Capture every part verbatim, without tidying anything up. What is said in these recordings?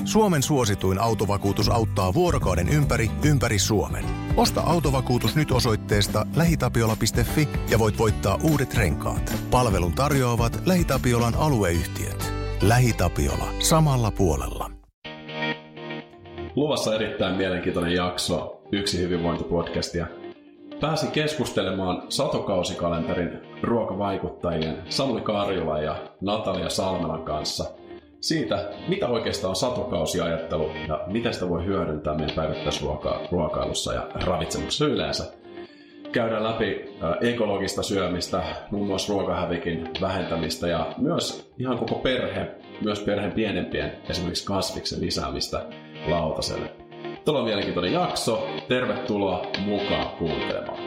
Suomen suosituin autovakuutus auttaa vuorokauden ympäri, ympäri Suomen. Osta autovakuutus nyt osoitteesta lähitapiola piste fi ja voit voittaa uudet renkaat. Palvelun tarjoavat LähiTapiolan alueyhtiöt. LähiTapiola. Samalla puolella. Luvassa erittäin mielenkiintoinen jakso Yksi hyvinvointipodcastia. Pääsin keskustelemaan satokausikalenterin ruokavaikuttajien Samuli Karjula ja Natalia Salmelan kanssa siitä, mitä oikeastaan on satokausiajattelu ja miten sitä voi hyödyntää meidän päivittäisruokailussa ja ravitsemuksessa yleensä. Käydään läpi ekologista syömistä, muun muassa ruokahävikin vähentämistä ja myös ihan koko perhe, myös perheen pienempien, esimerkiksi kasviksen lisäämistä lautaselle. Tuolla on mielenkiintoinen jakso. Tervetuloa mukaan kuuntelemaan.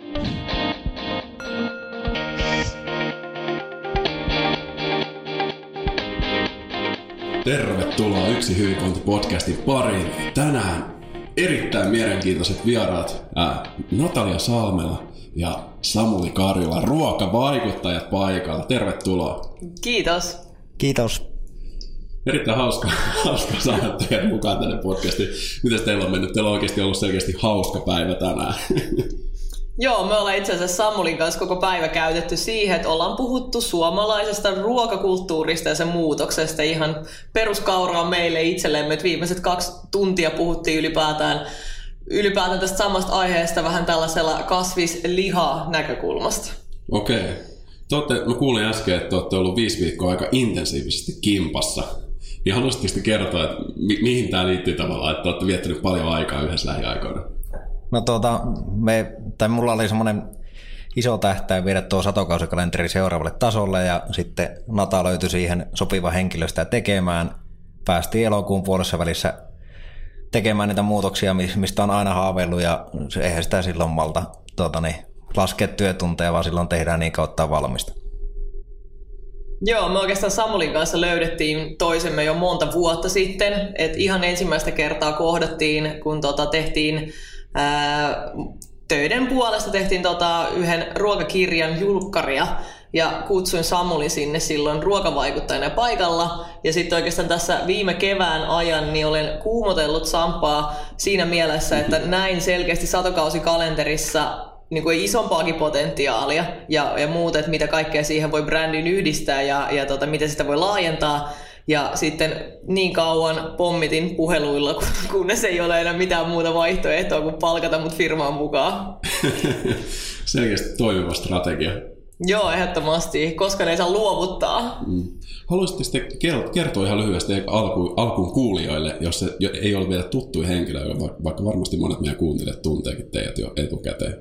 Tervetuloa Yksi hyvinvointipodcastin pariin. Tänään erittäin mielenkiintoiset vieraat ää, Natalia Salmela ja Samuli Karjula, ruokavaikuttajat paikalla. Tervetuloa. Kiitos. Kiitos. Erittäin hauska, hauska saada teidät mukaan tänne podcastiin. Mites teillä on mennyt? Teillä on oikeasti ollut selkeästi hauska päivä tänään. Joo, me ollaan itse asiassa Samulin kanssa koko päivä käytetty siihen, että ollaan puhuttu suomalaisesta ruokakulttuurista ja sen muutoksesta. Ihan peruskauraa meille itsellemme, että viimeiset kaksi tuntia puhuttiin ylipäätään, ylipäätään tästä samasta aiheesta vähän tällaisella kasvisliha-näkökulmasta. Okei. Okay. Mä kuulin äsken, että te olette ollut viisi viikkoa aika intensiivisesti kimpassa. Ja haluaisitteko te kertoa, että mi- mihin tämä liittyy tavallaan, että olette viettänyt paljon aikaa yhdessä lähiaikoina? No tuota, me, tai mulla oli semmoinen iso tähtäin viedä tuo satokausikalenteri seuraavalle tasolle ja sitten Nata löytyi siihen sopiva henkilö sitä tekemään. Päästiin elokuun puolessa välissä tekemään niitä muutoksia, mistä on aina haaveillut ja eihän sitä silloin malta tuota, niin, laskea työtunteja, vaan silloin tehdään niin kautta valmista. Joo, me oikeastaan Samulin kanssa löydettiin toisemme jo monta vuotta sitten. Et ihan ensimmäistä kertaa kohdattiin, kun tota tehtiin ää, töiden puolesta tehtiin tota yhden ruokakirjan julkkaria ja kutsuin Samulin sinne silloin ruokavaikuttajana paikalla. Ja sitten oikeastaan tässä viime kevään ajan niin olen kuumotellut Sampaa siinä mielessä, että näin selkeästi satokausikalenterissa niin kuin isompaakin potentiaalia ja, ja muuta, että mitä kaikkea siihen voi brändin yhdistää ja, ja tota, miten sitä voi laajentaa. Ja sitten niin kauan pommitin puheluilla, kunnes ei ole enää mitään muuta vaihtoehtoa kuin palkata mut firmaan mukaan. Selkeästi toimiva strategia. Joo, ehdottomasti, koska ne ei saa luovuttaa. Mm. Haluaisitte sitten kertoa ihan lyhyesti alkuun, alkuun kuulijoille, jos se ei ole vielä tuttuja henkilöitä, vaikka varmasti monet meidän kuuntelijat tunteekin teidät jo etukäteen.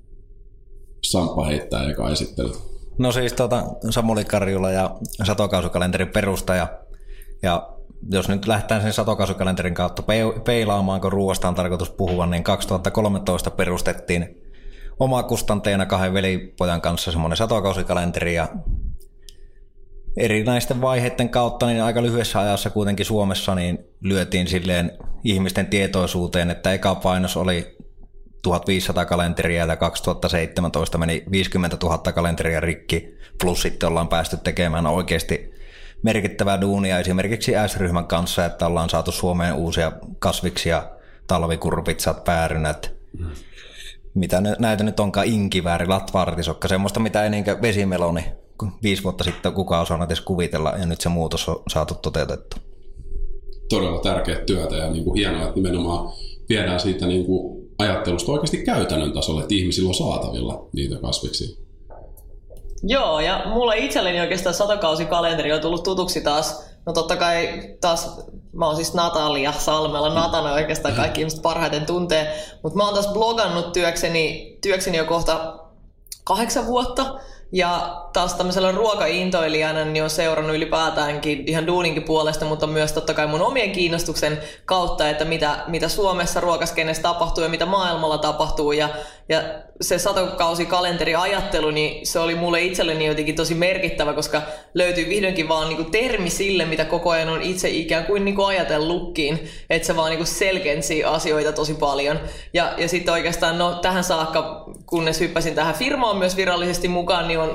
Samppa heittää eka esittely. No siis tuota, Samuli Karjula ja satokausikalenterin perustaja. Ja jos nyt lähdetään sen satokausikalenterin kautta peilaamaan, kun ruoasta on tarkoitus puhua, niin kaksituhattakolmetoista perustettiin omakustanteena kahden velipojan kanssa semmoinen satokausikalenteri ja erinäisten vaiheiden kautta niin aika lyhyessä ajassa kuitenkin Suomessa niin lyötiin silleen ihmisten tietoisuuteen, että eka painos oli tuhatviisisataa kalenteria ja kaksituhattaseitsemäntoista meni viisikymmentätuhatta kalenteria rikki, plus sitten ollaan päästy tekemään oikeasti merkittävää duunia esimerkiksi S-ryhmän kanssa, että ollaan saatu Suomeen uusia kasviksia, talvikurpitsat, päärynät, mm. mitä näitä nyt onkaan, inkivääri, latva-artisokka, semmoista mitä ei niinkään vesimeloni viisi vuotta sitten kukaan osannut edes kuvitella ja nyt se muutos on saatu toteutettu. Todella tärkeä työtä ja niin kuin hienoa, että nimenomaan viedään siitä niin kuin ajattelusta oikeasti käytännön tasolle, että ihmisillä on saatavilla niitä kasviksia. Joo, ja mulle itselleni oikeastaan satokausikalenteri on tullut tutuksi taas. No totta kai taas, mä oon siis Natalia Salmela, Natana oikeastaan kaikki ihmiset parhaiten tuntee, mutta mä oon taas blogannut työkseni, työkseni jo kohta kahdeksan vuotta. Ja taas tämmöisellä ruokaintoilijana niin on seurannut ylipäätäänkin ihan duuninkin puolesta, mutta myös totta kai mun omien kiinnostuksen kautta, että mitä, mitä Suomessa ruokaskenessä tapahtuu ja mitä maailmalla tapahtuu. Ja, ja se satokausikalenteri-ajattelu, niin se oli mulle itselleni jotenkin tosi merkittävä, koska löytyy vihdoinkin vaan niinku termi sille, mitä koko ajan on itse ikään kuin niinku ajatellutkin, että se vaan niinku selkensi asioita tosi paljon. Ja, ja sitten oikeastaan no, tähän saakka, kunnes hyppäsin tähän firmaan myös virallisesti mukaan, niin on noudattanut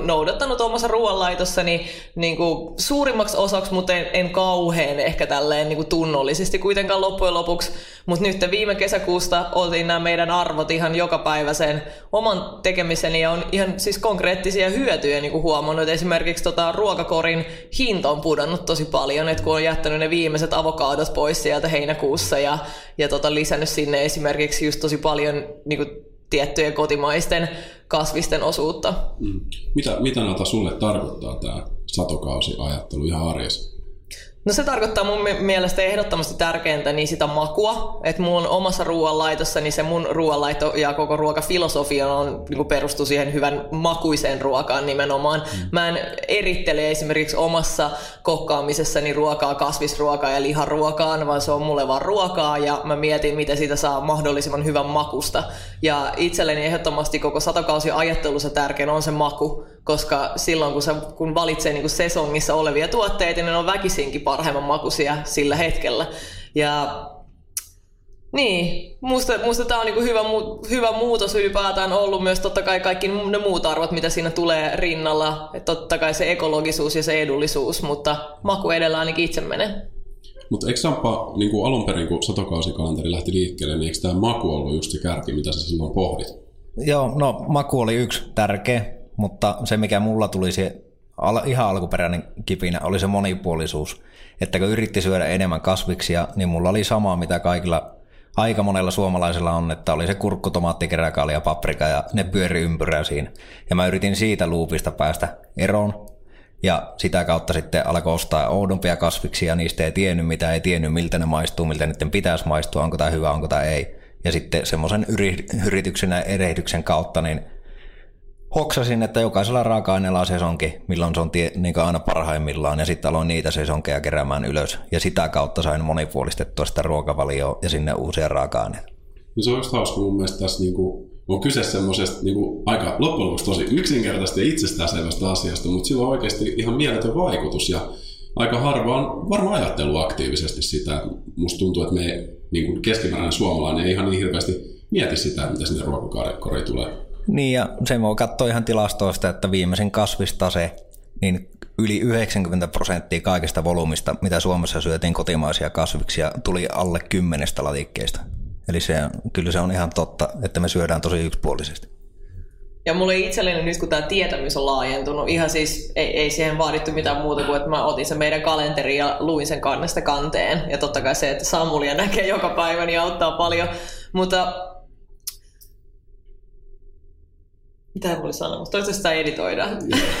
saanut omassa ruoanlaitossani niin kuin suurimmaksi osaksi, mutta en, en kauhean ehkä tälleen niin kuin tunnollisesti kuitenkaan loppujen lopuksi. Mutta nyt viime kesäkuusta oltiin nämä meidän arvot ihan jokapäiväisen oman tekemiseni ja on ihan siis konkreettisia hyötyjä niin kuin huomannut. Esimerkiksi tota, ruokakorin hinta on pudonnut tosi paljon, että kun on jättänyt ne viimeiset avokadot pois sieltä heinäkuussa ja, ja tota, lisännyt sinne esimerkiksi just tosi paljon niin kuin tiettyjen kotimaisten kasvisten osuutta. Mm. Mitä, mitä Nata sulle tarkoittaa tämä satokausiajattelu ihan arjessa? No se tarkoittaa mun mielestä ehdottomasti tärkeintä niin sitä makua, että mulla on omassa ruoanlaitossa, niin se mun ruoanlaito ja koko ruokafilosofia on, niin perustuu siihen hyvän makuiseen ruokaan nimenomaan. Mm. Mä en erittele esimerkiksi omassa kokkaamisessani ruokaa kasvisruokaa ja liharuokaan, vaan se on mulle vaan ruokaa ja mä mietin, miten siitä saa mahdollisimman hyvän makusta. Ja itselleni ehdottomasti koko satokausiajattelussa tärkein on se maku, koska silloin kun, sä, kun valitsee niin kuin sesongissa olevia tuotteita, niin ne on väkisinkin parhaimman makuisia sillä hetkellä. Ja niin, musta, musta tämä on niin kuin hyvä, hyvä muutos ylipäätään ollut myös totta kai kaikki ne muut arvot, mitä siinä tulee rinnalla. Että totta kai se ekologisuus ja se edullisuus, mutta maku edellä ainakin itse menee. Mutta eikö Sampa, niin kuin alun perin kun satokausikalenteri lähti liikkeelle, niin eikö tämä maku ollut just se kärki, mitä sä silloin pohdit? Joo, no maku oli yksi tärkeä, mutta se mikä mulla tuli se ihan alkuperäinen kipinä oli se monipuolisuus. Että kun yritti syödä enemmän kasviksia, niin mulla oli sama mitä kaikilla aika monella suomalaisella on, että oli se kurkku, tomaatti, keräkaali ja paprika ja ne pyöri ympyrää siinä. Ja mä yritin siitä loopista päästä eroon ja sitä kautta sitten alkoi ostaa oudompia kasviksia, niistä ei tiennyt mitä, ei tiennyt miltä ne maistuu, miltä niiden pitäisi maistua, onko tämä hyvä, onko tämä ei. Ja sitten semmoisen yrityksen ja erehdyksen kautta niin hoksasin, että jokaisella raaka-aineella on sesonki, milloin se on tie, niin aina parhaimmillaan, ja sitten aloin niitä sesonkeja keräämään ylös. Ja sitä kautta sain monipuolistettua sitä ruokavalioa ja sinne uusia raaka-aineita. No se on just hauska mun mielestä tässä niinku, on kyse semmoisesta niinku, aika loppujen lopuksi tosi yksinkertaisesti ja itsestäänselvästä asiasta, mutta sillä on oikeasti ihan mieletön vaikutus. Ja aika harvaan varmaan ajattelu aktiivisesti sitä. Musta tuntuu, että me niinku, keskimääräinen suomalainen ei ihan niin hirveästi mieti sitä, mitä sinne ruokakoriin tulee. Niin ja sen voi katsoa ihan tilastoista, että viimeisen kasvistase, niin yli yhdeksänkymmentä prosenttia kaikesta volyymista, mitä Suomessa syötiin kotimaisia kasviksia, tuli alle kymmenestä latikkeesta. Eli se, kyllä se on ihan totta, että me syödään tosi yksipuolisesti. Ja mulle itselleni nyt kun tämä tietämys on laajentunut, ihan siis ei, ei siihen vaadittu mitään muuta kuin, että mä otin sen meidän kalenterin ja luin sen kannesta kanteen. Ja totta kai se, että Samulia näkee joka päivä, niin auttaa paljon. Mutta mitä hän voi sanoa? Toivottavasti sitä editoidaan.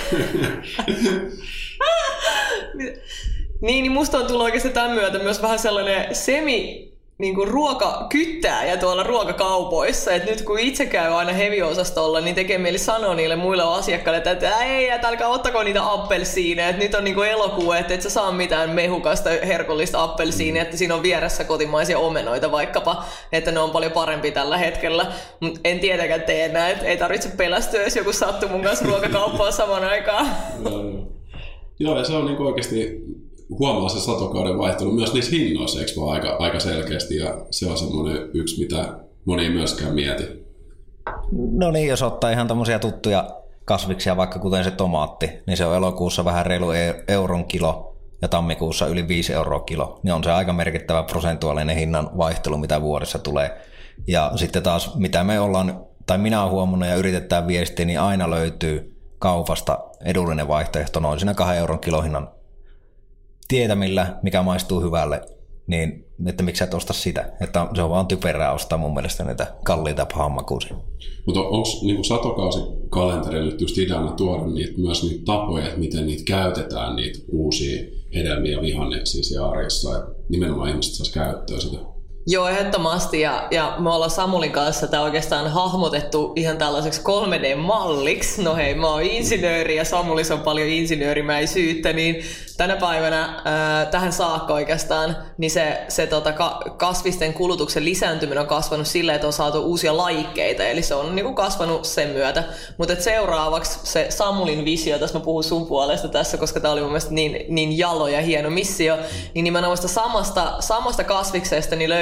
niin, niin musta on tullut oikeasti tämän myötä myös vähän sellainen semi niin kuin ruokakyttääjä tuolla ruokakaupoissa. Et nyt kun itse käy aina heavy-osastolla, niin tekee mieli sanoa niille muille asiakkaille, että ei, että älkää ottako niitä appelsiineja. Et nyt on niin kuin elokuu, että et sä saa mitään mehukasta, herkullista appelsiineja, että siinä on vieressä kotimaisia omenoita vaikkapa, että ne on paljon parempi tällä hetkellä. Mut en tietenkään tee näin, ei tarvitse pelästyä, jos joku sattuu mun kanssa ruokakauppaan saman aikaan. Joo, ja se on niin kuin oikeasti huomaa se satokauden vaihtelu myös niissä hinnoissa, eikö vaan aika, aika selkeästi, ja se on semmoinen yksi, mitä moni ei myöskään mieti. No niin, jos ottaa ihan tommosia tuttuja kasviksia, vaikka kuten se tomaatti, niin se on elokuussa vähän reilu euron kilo ja tammikuussa yli viisi euroa kilo, niin on se aika merkittävä prosentuaalinen hinnan vaihtelu, mitä vuodessa tulee. Ja sitten taas, mitä me ollaan, tai minä olen huomannut ja yritetään viestiä, niin aina löytyy kaupasta edullinen vaihtoehto noin siinä kahden euron kilohinnan tietämillä, mikä maistuu hyvälle, niin että miksi sä et osta sitä. Että se on vaan typerää ostaa mun mielestä niitä kalliita pahanmakuisia. Mutta onko niin satokausikalenterille nyt just ideana tuoda niitä, myös niitä tapoja, että miten niitä käytetään, niitä uusia hedelmiä ja vihanneksia siellä arjessa, että nimenomaan ihmiset saisi käyttöä sitä? Joo, ehdottomasti. Ja, ja me ollaan Samulin kanssa tämä oikeastaan hahmotettu ihan tällaiseksi kolme D-malliksi. No hei, mä oon insinööri ja Samulis on paljon insinöörimäisyyttä, niin tänä päivänä ää, tähän saakka oikeastaan niin se, se tota, ka, kasvisten kulutuksen lisääntyminen on kasvanut silleen, että on saatu uusia lajikkeita, eli se on niin kuin kasvanut sen myötä. Mutta seuraavaksi se Samulin visio, tässä mä puhun sun puolesta tässä, koska tämä oli mun mielestä niin, niin jalo ja hieno missio, niin nimenomaan samasta, samasta kasviksesta niin löytyy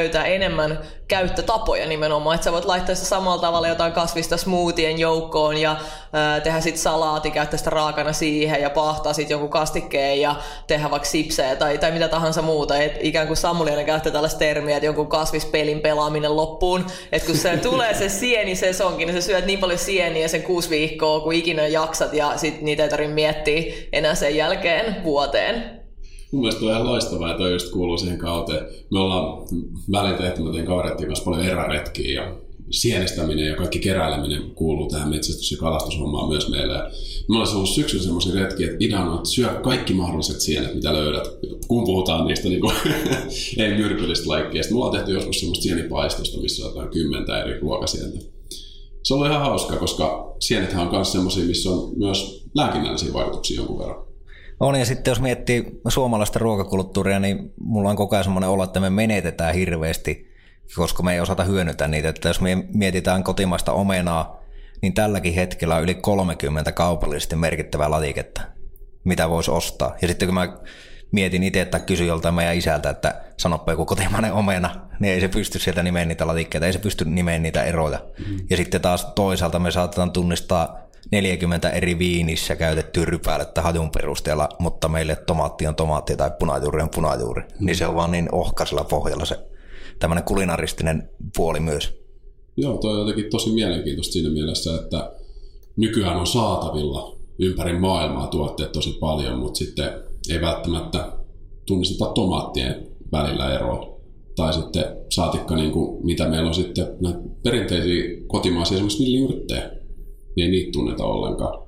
löytää enemmän käyttötapoja nimenomaan, että sä voit laittaa sitä samalla tavalla jotain kasvista smoothien joukkoon ja ää, tehdä sit salaati, käyttää sitä raakana siihen ja paahtaa sit jonkun kastikkeen ja tehdä vaikka sipsejä tai, tai mitä tahansa muuta. Et ikään kuin Samuli aina käyttää tällaista termiä, että jonkun kasvispelin pelaaminen loppuun, että kun se tulee se sienisesonkin, niin sä syöt niin paljon sieniä sen kuusi viikkoa, kun ikinä jaksat ja sit niitä ei tarvitse miettiä enää sen jälkeen vuoteen. Mun mielestä on ihan loistavaa, ja toi just kuuluu siihen kauteen. Me ollaan välillä tehty, mä tein kavereiden kanssa paljon eräretkiä ja sienistäminen ja kaikki keräileminen kuuluu tähän metsästys- ja kalastushommaan myös meille. Ja me ollaan ollut syksyllä semmoisia retkiä, että idea on, että syö kaikki mahdolliset sienet, mitä löydät, kun puhutaan niistä niin kuin, ei myrkyllistä laikkeista. Me ollaan tehty joskus semmoista sienipaistosta, missä on jotain kymmentä eri ruokasientä. Se on ihan hauskaa, koska sienethän on myös semmoisia, missä on myös lääkinnällisiä vaikutuksia jonkun verran. On, ja sitten jos miettii suomalaista ruokakulttuuria, niin mulla on koko ajan semmoinen olo, että me menetetään hirveästi, koska me ei osata hyödyntää niitä. Että jos me mietitään kotimaista omenaa, niin tälläkin hetkellä on yli kolmekymmentä kaupallisesti merkittävää latiketta, mitä voisi ostaa. Ja sitten kun mä mietin itse, että kysyin joltain meidän isältä, että sanoppa joku kotimainen omena, niin ei se pysty sieltä nimeen niitä latikkeita, ei se pysty nimeen niitä eroja. Mm-hmm. Ja sitten taas toisaalta me saatetaan tunnistaa neljäkymmentä eri viinissä käytettyä rypäilettä hajun perusteella, mutta meille tomaatti on tomaatti tai punajuuri on punajuuri. Mm. Niin se on vaan niin ohkaisella pohjalla se tämmöinen kulinaristinen puoli myös. Joo, toi on jotenkin tosi mielenkiintoista siinä mielessä, että nykyään on saatavilla ympäri maailmaa tuotteet tosi paljon, mutta sitten ei välttämättä tunnisteta tomaattien välillä eroa. Tai sitten saatikka, niin kuin, mitä meillä on sitten näitä perinteisiä kotimaisia esimerkiksi villiyrttejä. Niin ei niitä tunneta ollenkaan.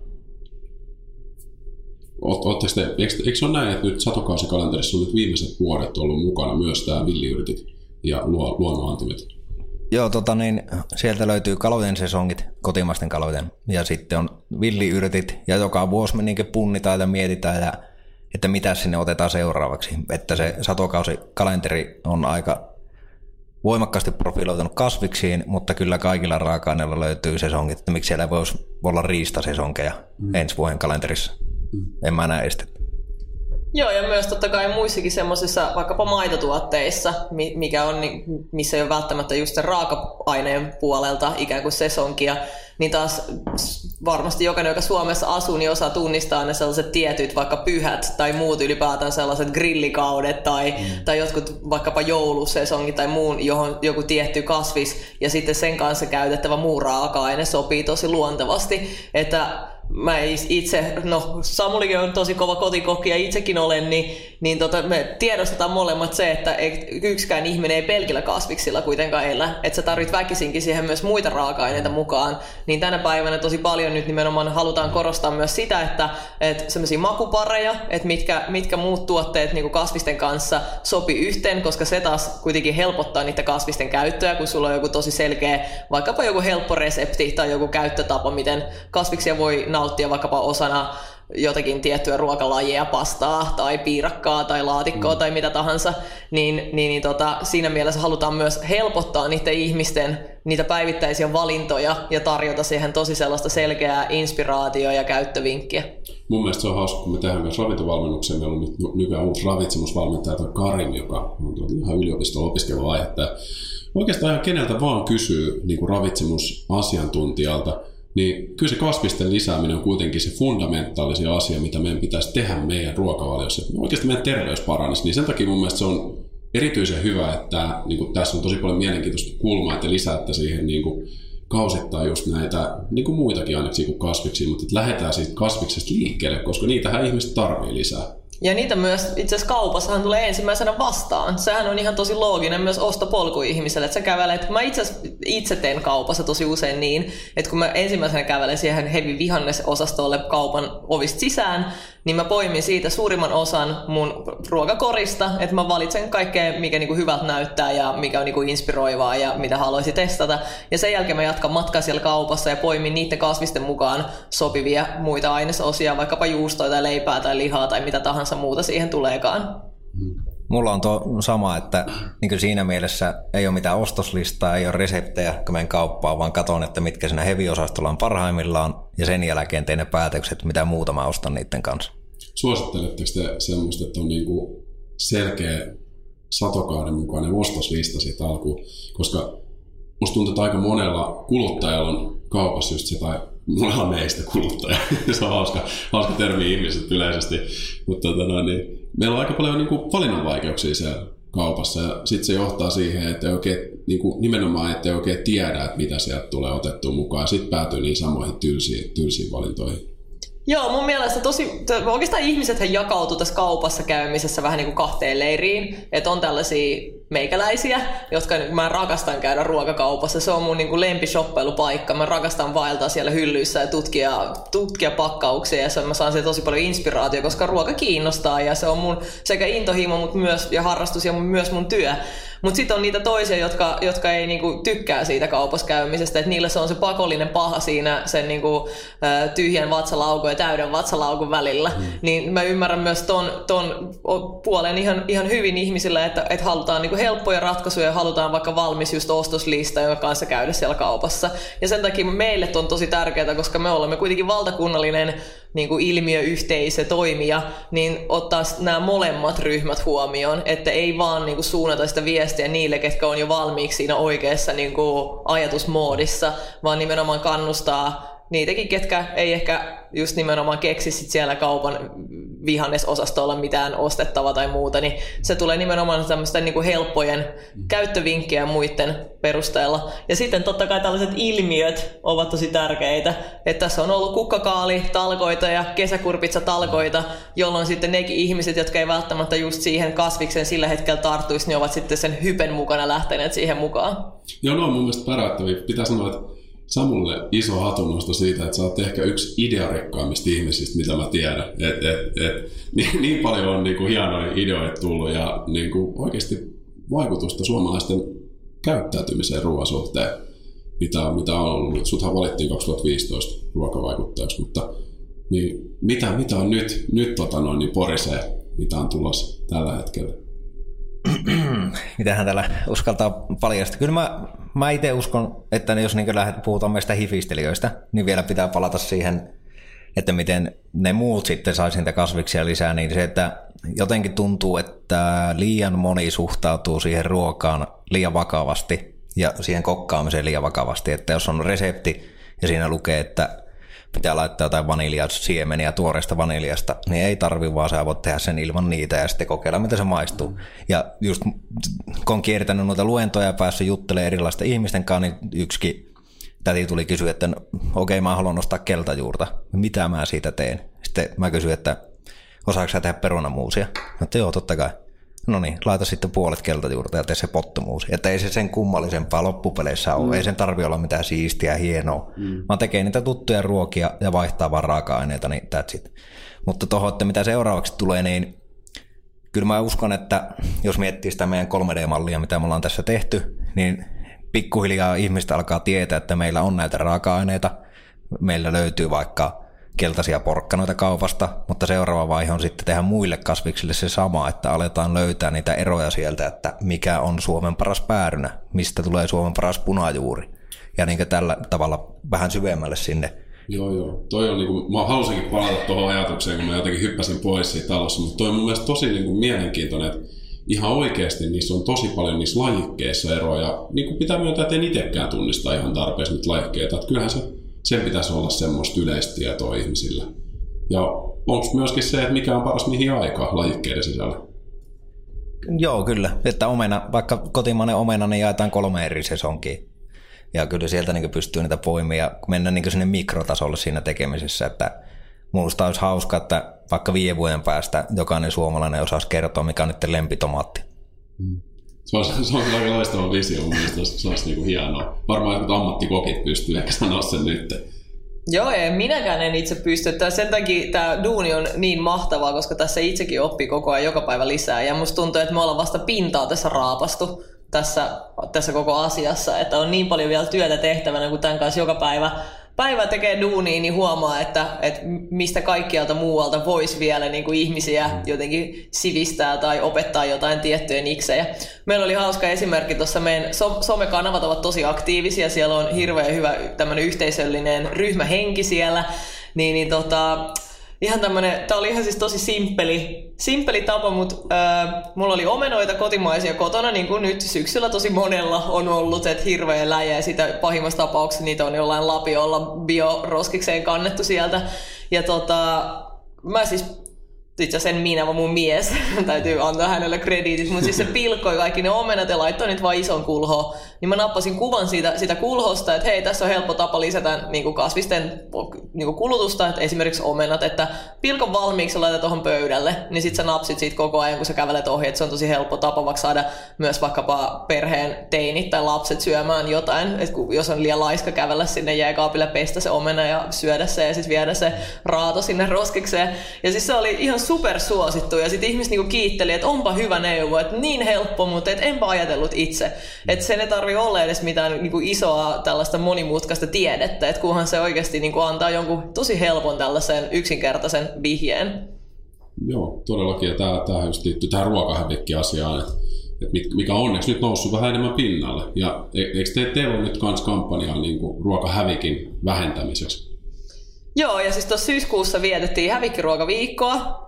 Ootteko te, eikö, eikö se ole näin, että nyt satokausikalenterissa on nyt viimeiset vuodet ollut mukana myös tämä villiyrtit ja luo, luonnonantimet? Joo, tota niin, sieltä löytyy kalojen sesongit, kotimaisten kalojen, ja sitten on villiyrtit, ja joka vuosi me niinkin punnitaan ja mietitään, ja, että mitä sinne otetaan seuraavaksi. Että se satokausikalenteri on aika voimakkaasti profiloitunut kasviksiin, mutta kyllä kaikilla raaka-aineilla löytyy sesongit, että miksi siellä voisi olla riistasesonkeja mm. ensi vuoden kalenterissa. Mm. En mä näe estettä. Joo, ja myös totta kai muissakin semmoisissa vaikkapa maitotuotteissa, mikä on, missä ei ole välttämättä just sen raaka-aineen puolelta ikään kuin sesonkia, niin taas varmasti jokainen, joka Suomessa asuu, niin osaa tunnistaa ne sellaiset tietyt vaikka pyhät tai muut ylipäätään sellaiset grillikaudet tai, mm. tai jotkut vaikkapa joulusesongit tai muun, johon joku tietty kasvis ja sitten sen kanssa käytettävä muu raaka-aine sopii tosi luontevasti, että mä itse, no Samulikin on tosi kova kotikokki ja itsekin olen, niin, niin tota, me tiedostetaan molemmat se, että yksikään ihminen ei pelkillä kasviksilla kuitenkaan elä, että sä tarvit väkisinkin siihen myös muita raaka-aineita mukaan, niin tänä päivänä tosi paljon nyt nimenomaan halutaan korostaa myös sitä, että, että semmoisia makupareja, että mitkä, mitkä muut tuotteet niin kuin kasvisten kanssa sopii yhteen, koska se taas kuitenkin helpottaa niitä kasvisten käyttöä, kun sulla on joku tosi selkeä, vaikkapa joku helppo resepti tai joku käyttötapa, miten kasviksia voi nauttia vaikkapa osana jotakin tiettyä ruokalajia, pastaa tai piirakkaa tai laatikkoa mm. tai mitä tahansa, niin, niin, niin tota, siinä mielessä halutaan myös helpottaa niiden ihmisten niitä päivittäisiä valintoja ja tarjota siihen tosi sellaista selkeää inspiraatio- ja käyttövinkkiä. Mun mielestä se on hauska, kun me tehdään myös ravintovalmennukseen. Meillä on nyt nykyään uusi ravitsemusvalmentaja, toi Karin, joka on ihan yliopistolla opiskeleva aihe. Oikeastaan ihan keneltä vaan kysyy niin kuin ravitsemusasiantuntijalta, niin kyllä se kasvisten lisääminen on kuitenkin se fundamentaalisia asia, mitä meidän pitäisi tehdä meidän ruokavaliossa. Oikeasti meidän terveys paranisi, niin sen takia mun mielestä se on erityisen hyvä, että niin kuin tässä on tosi paljon mielenkiintoista kulmaa, että lisäätte siihen niin kuin kausittaa just näitä niin kuin muitakin aineksia kuin kasviksia, mutta että lähdetään siitä kasviksesta liikkeelle, koska niitähän ihmiset tarvii lisää. Ja niitä myös itse asiassa kaupassahan tulee ensimmäisenä vastaan. Sehän on ihan tosi looginen myös ostopolku ihmiselle, että sä kävelet, mä itse itse teen kaupassa tosi usein niin, että kun mä ensimmäisenä kävelen siihen heavy vihannesosastolle kaupan ovista sisään, niin mä poimin siitä suurimman osan mun ruokakorista, että mä valitsen kaikkea, mikä niinku hyvältä näyttää ja mikä on niinku inspiroivaa ja mitä haluaisin testata. Ja sen jälkeen mä jatkan matkaa siellä kaupassa ja poimin niiden kasvisten mukaan sopivia muita ainesosia, vaikkapa juustoa tai leipää tai lihaa tai mitä tahansa muuta siihen tuleekaan. Mulla on tuo sama, että niin siinä mielessä ei ole mitään ostoslistaa, ei ole reseptejä, kun menen kauppaan, vaan katson, että mitkä siinä heavy-osastolla on parhaimmillaan, ja sen jälkeen teen ne päätökset, mitä muuta mä ostan niiden kanssa. Suositteletteko te semmoista, että on niinku selkeä satokauden mukainen ostoslista siitä alkuun, koska musta tuntuu, että aika monella kuluttajalla on kaupassa just se, tai monella meistä kuluttaja, se on hauska, hauska termi ihmiset yleisesti, mutta tota, niin, meillä on aika paljon niin kuin valinnanvaikeuksia siellä kaupassa, ja sitten se johtaa siihen, että ei oikein, niin kuin, nimenomaan ettei oikein tiedä, että mitä sieltä tulee otettua mukaan, ja sitten päätyy niin samoihin tylsiin, tylsiin valintoihin. Joo, mun mielestä tosi, oikeastaan ihmisethän jakautuu tässä kaupassa käymisessä vähän niin kuin kahteen leiriin, että on tällaisia meikäläisiä, jotka mä rakastan käydä ruokakaupassa, se on mun niin kuin lempishoppailupaikka, mä rakastan vaeltaa siellä hyllyissä ja tutkia, tutkia pakkauksia ja se, mä saan siitä tosi paljon inspiraatiota, koska ruoka kiinnostaa ja se on mun sekä intohimo mutta myös, ja harrastus ja myös mun työ. Mutta sitten on niitä toisia, jotka, jotka ei niinku tykkää siitä kaupassa käymisestä, että niillä se on se pakollinen paha siinä sen niinku, ä, tyhjän vatsalaukun ja täyden vatsalaukun välillä. Mm. Niin mä ymmärrän myös ton, ton puolen ihan, ihan hyvin ihmisillä, että et halutaan niinku helppoja ratkaisuja ja halutaan vaikka valmis just ostoslista, jonka kanssa käydä siellä kaupassa. Ja sen takia meille on tosi tärkeää, koska me olemme kuitenkin valtakunnallinen niin kuin ilmiöyhteisö, toimija, niin ottaa nämä molemmat ryhmät huomioon, että ei vaan niin kuin suunnata sitä viestiä niille, ketkä on jo valmiiksi siinä oikeassa niin kuin ajatusmoodissa, vaan nimenomaan kannustaa niitäkin, ketkä ei ehkä just nimenomaan keksi sit siellä kaupan vihannesosastolla mitään ostettavaa tai muuta, niin se tulee nimenomaan tämmöisten niin kuin helppojen käyttövinkkejä muiden perusteella. Ja sitten totta kai tällaiset ilmiöt ovat tosi tärkeitä, että tässä on ollut kukkakaali-talkoita ja kesäkurpitsa-talkoita, jolloin sitten nekin ihmiset, jotka ei välttämättä just siihen kasviksen sillä hetkellä tarttuisi, niin ovat sitten sen hypen mukana lähteneet siihen mukaan. Joo, no on mun mielestä päräyttäviä. Pitää sanoa, että Samulle iso hatunnosto siitä, että sä oot ehkä yksi idearikkaimmista ihmisistä, mitä mä tiedän. Et, et, et, niin, niin paljon on niin kuin hienoja ideoita tullut ja niin kuin oikeasti vaikutusta suomalaisten käyttäytymiseen ruoan suhteen, mitä, mitä on ollut. Suthan valittiin kaksituhattaviisitoista ruokavaikuttajaksi, mutta niin, mitä, mitä on nyt, nyt tota noin, niin porisee, mitä on tulossa tällä hetkellä? Mitähän täällä uskaltaa paljastaa. Kyllä mä, mä itse uskon, että jos niin lähdet, puhutaan meistä hifistelijöistä, niin vielä pitää palata siihen, että miten ne muut sitten saisi niitä kasviksia lisää, niin se, että jotenkin tuntuu, että liian moni suhtautuu siihen ruokaan liian vakavasti ja siihen kokkaamiseen liian vakavasti, että jos on resepti ja siinä lukee, että pitää laittaa jotain vaniljasiemeniä tuoreesta vaniljasta, niin ei tarvi, vaan sä voit tehdä sen ilman niitä ja sitten kokeilla, mitä se maistuu. Mm. Ja just kun on kiertänyt noita luentoja ja päässyt juttelemaan erilaisten ihmisten kanssa, niin yksikin täti tuli kysyä, että no, okei, mä haluan ostaa keltajuurta. Mitä mä siitä teen? Sitten mä kysyin, että osaatko sä tehdä perunamuusia? Mä että joo, totta kai. No niin, laita sitten puolet keltajuurta ja tee se pottomuusi. Että ei se sen kummallisempaa loppupeleissä ole. Mm. Ei sen tarvitse olla mitään siistiä ja hienoa. Mm. Vaan tekee niitä tuttuja ruokia ja vaihtaa vaan raaka-aineita, niin that's it. Mutta tuohon, että mitä seuraavaksi tulee, niin kyllä mä uskon, että jos miettii sitä meidän kolme D-mallia, mitä me ollaan tässä tehty, niin pikkuhiljaa ihmiset alkaa tietää, että meillä on näitä raaka-aineita. Meillä löytyy vaikka keltaisia porkkanoita kaupasta, mutta seuraava vaihe on sitten tehdä muille kasviksille se sama, että aletaan löytää niitä eroja sieltä, että mikä on Suomen paras päärynä, mistä tulee Suomen paras punajuuri. Ja niin kuin tällä tavalla vähän syvemmälle sinne. Joo, joo. Toi on niinku, mä halusinkin palata tuohon ajatukseen, kun mä jotenkin hyppäsin pois siitä talossa, mutta toi on mun mielestä tosi niinku mielenkiintoinen, että ihan oikeasti niissä on tosi paljon niissä lajikkeissa eroja. Ja niin pitää myöntää, että en itsekään tunnista ihan tarpeeksi niitä lajikkeita. Että kyllähän se sen pitäisi olla semmoista yleistietoa ihmisillä. Ja onko myöskin se, että mikä on paras mihin aikaan lajikkeiden sisällä? Joo, kyllä. Että omena, vaikka kotimainen omena, niin jaetaan kolme eri sesonkiin. Ja kyllä sieltä niin pystyy niitä poimia ja mennä niin sinne mikrotasolle siinä tekemisessä. Että minusta olisi hauska, että vaikka viiden vuoden päästä jokainen suomalainen osaisi kertoa, mikä on nyt lempitomaatti. Mm. Se on, se on aika loistava visio, mun mielestä se olisi niin kuin hienoa. Varmaan jotkut ammattikokit pystyy ehkä sanoa sen nyt. Joo, ei minäkään en itse pysty. Sen takia tämä duuni on niin mahtavaa, koska tässä itsekin oppii koko ajan joka päivä lisää. Ja musta tuntuu, että me ollaan vasta pintaa tässä raapastu tässä, tässä koko asiassa. Että on niin paljon vielä työtä tehtävänä, kun tämän kanssa joka päivä päivä tekee duunia, niin huomaa, että, että mistä kaikkialta muualta voisi vielä niin kuin ihmisiä jotenkin sivistää tai opettaa jotain tiettyjä niksejä. Meillä oli hauska esimerkki tuossa, meidän somekanavat ovat tosi aktiivisia, siellä on hirveän hyvä tämmöinen yhteisöllinen ryhmähenki siellä, niin, niin tota, ihan tämmönen, tää oli ihan siis tosi simppeli, simppeli tapa, mutta äh, mulla oli omenoita kotimaisia kotona, niin kuin nyt syksyllä tosi monella on ollut, että hirveä läjä ja sitä pahimmassa tapauksessa niitä on jollain lapiolla bioroskikseen kannettu sieltä. Ja tota, mä siis itse asiassa en minä, vaan mun mies, täytyy antaa hänelle krediitit, mutta siis se pilkkoi kaikki ne omenat ja laittoi niitä vaan ison kulhoon. Niin mä nappasin kuvan siitä, siitä kulhosta, että hei, tässä on helppo tapa lisätä niin kuin kasvisten niin kuin kulutusta, että esimerkiksi omenat, että pilkon valmiiksi laita tuohon pöydälle, niin sit sä napsit siitä koko ajan, kun sä kävelet ohi, että se on tosi helppo tapa vaikka saada myös vaikkapa perheen teinit tai lapset syömään jotain, että jos on liian laiska kävellä sinne jääkaapille, pestä se omena ja syödä se ja sitten viedä se raato sinne roskikseen. Ja siis se oli ihan super suosittu ja sitten ihmiset niinku kiitteli, että onpa hyvä neuvo, että niin helppo, mutta et enpä ajatellut itse. Että sen ei tarvitse olla edes mitään niinku isoa tällaista monimutkaista tiedettä, että kunhan se oikeasti niinku antaa jonkun tosi helpon tällaisen yksinkertaisen vihjeen. Joo, todellakin. Ja tämähän just liittyy tähän ruokahävikki-asiaan, että, että mikä on onneksi nyt noussut vähän enemmän pinnalle. Ja eikö te, teillä ole nyt kans kampanjaa niinku ruokahävikin vähentämiseksi? Joo, ja siis tuossa syyskuussa vietettiin hävikkiruokaviikkoa.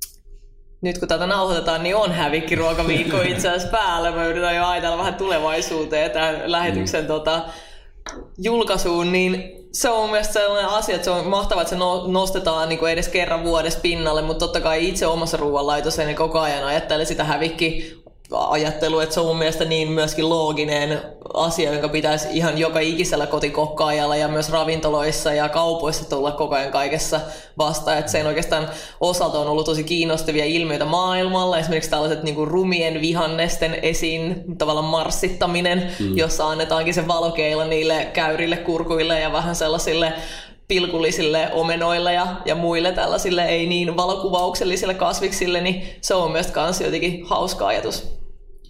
Nyt kun tätä nauhoitetaan, niin on hävikkiruokaviikko itse asiassa päällä. Mä yritän jo ajatella vähän tulevaisuuteen tämän lähetyksen mm. tota, julkaisuun, niin se on mun mielestä sellainen asia, että se on mahtavaa, että se nostetaan niin kuin edes kerran vuodessa pinnalle, mutta totta kai itse omassa ruoanlaitossa niin koko ajan ajattelen sitä hävikki ajattelu, että se on mun mielestä niin myöskin looginen asia, jonka pitäisi ihan joka ikisellä kotikokkaajalla ja myös ravintoloissa ja kaupoissa tulla koko ajan kaikessa vastaan. Että sen oikeastaan osalta on ollut tosi kiinnostavia ilmiöitä maailmalla. Esimerkiksi tällaiset niin kuin rumien vihannesten esiin tavallaan marssittaminen, mm. jossa annetaankin se valokeila niille käyrille, kurkuille ja vähän sellaisille pilkullisille omenoille ja, ja muille tällaisille ei niin valokuvauksellisille kasviksille, niin se on myös kans jotenkin hauska ajatus.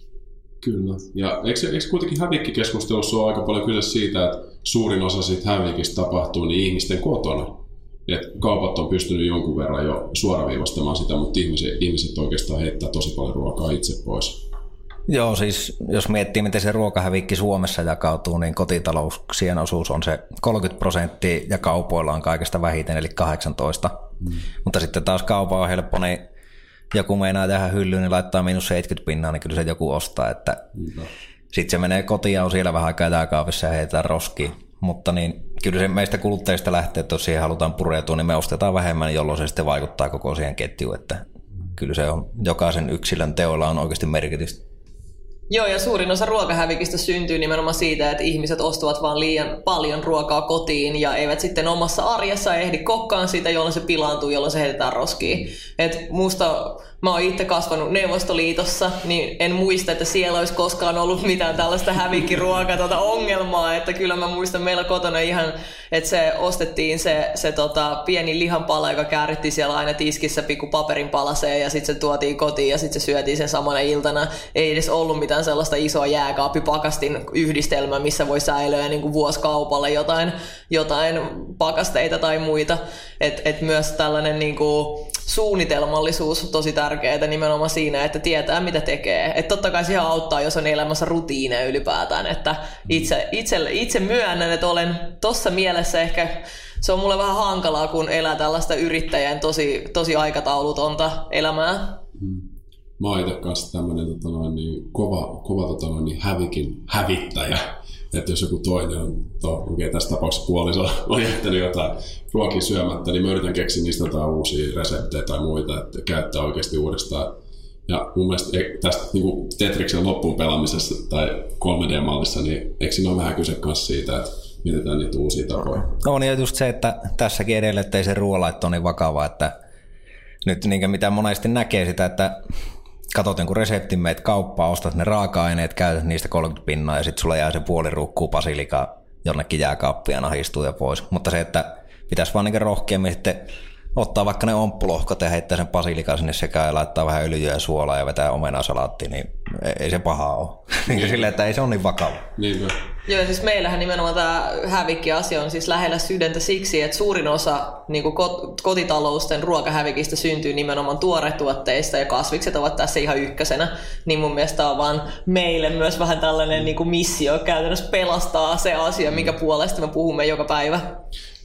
Kyllä. Ja eikö, eikö kuitenkin hävikkikeskustelussa ole aika paljon kyse siitä, että suurin osa siitä hävikistä tapahtuu niin ihmisten kotona? Et kaupat on pystynyt jonkun verran jo suoraviivastamaan sitä, mutta ihmiset, ihmiset oikeastaan heittää tosi paljon ruokaa itse pois. Joo, siis jos miettii, miten se ruokahävikki Suomessa jakautuu, niin kotitalouksien osuus on se kolmekymmentä prosenttia ja kaupoilla on kaikesta vähiten, eli kahdeksantoista. Mm. Mutta sitten taas kaupa on helppo, niin joku meinaa tehdä hyllyyn, niin laittaa miinus seitsemänkymmentä pinnaa, niin kyllä se joku ostaa. Että mm. Sitten se menee kotiin ja on siellä vähän aikaa jääkaapissa ja heitetään roskiin. Mutta niin, kyllä se meistä kuluttajista lähtee, että jos siihen halutaan pureutua, niin me ostetaan vähemmän, jolloin se sitten vaikuttaa koko siihen ketjuun. Että kyllä se on, jokaisen yksilön teoilla on oikeasti merkitystä. Joo, ja suurin osa ruokahävikistä syntyy nimenomaan siitä, että ihmiset ostavat vaan liian paljon ruokaa kotiin ja eivät sitten omassa arjessa ehdi kokkaan sitä, jolloin se pilaantuu, jolloin se heitetään roskiin. Et musta, mä oon itse kasvanut Neuvostoliitossa, niin en muista, että siellä olisi koskaan ollut mitään tällaista hävikkiruokaa tuota ongelmaa, että kyllä mä muistan meillä kotona ihan, että se ostettiin se, se tota, pieni lihanpala, joka käärittiin siellä aina tiskissä pikku paperin palaseen ja sitten se tuotiin kotiin ja sitten se syötiin sen samana iltana. Ei edes ollut mitään sellaista isoa jääkaappipakastin yhdistelmää, missä voi säilöä niin kuin vuosikaupalle jotain, jotain pakasteita tai muita. Et, et myös tällainen niin kuin suunnitelmallisuus on tosi tärkeää nimenomaan siinä, että tietää mitä tekee. Et totta kai siihen auttaa, jos on elämässä rutiineja ylipäätään. Että itse, itse, itse myönnän, että olen tuossa mielessä ehkä, se on mulle vähän hankalaa, kun elää tällaista yrittäjän tosi, tosi aikataulutonta elämää. Hmm. Mä oon itse kanssa tämmönen tota noin, niin, kova, kova tota noin, niin, hävikin hävittäjä. Että jos joku toinen on, to, okay, tässä tapauksessa puoliso on jättänyt jotain ruokia syömättä, niin mä yritän keksiä niistä jotain uusia reseptejä tai muita, että käyttää oikeasti uudestaan. Ja mun mielestä tästä niin Tetriksen loppuun pelaamisessa tai kolme D-mallissa, niin eikö siinä ole vähän kyse kanssa siitä, että mietitään niitä uusia tapoja? On ja just se, että tässäkin edelleen, ettei se ruoanlaitto ole niin vakava, että nyt niin mitä monesti näkee sitä, että katot jonkun reseptin, meet kauppaan, ostat ne raaka-aineet, käytät niistä kolmekymmentä pinnaa ja sitten sulla jää se puoli ruukkuu basilikaa jonnekin jääkaappiin ja nahistuu ja pois. Mutta se, että pitäisi vaan niin rohkeammin sitten ottaa vaikka ne omppulohkot ja heittää sen basilikaa sinne sekaan ja laittaa vähän öljyä ja suolaa ja vetää omenasalaattiin, niin ei se paha ole. Niin silleen, että ei se ole niin vakava. Niinpä. Joo, siis meillähän nimenomaan tämä hävikki-asia on siis lähellä sydäntä siksi, että suurin osa niin kuin kotitalousten ruokahävikistä syntyy nimenomaan tuoretuotteista ja kasvikset ovat tässä ihan ykkösenä. Niin mun mielestä on vaan meille myös vähän tällainen niin kuin missio käytännössä pelastaa se asia, minkä puolesta me puhumme joka päivä.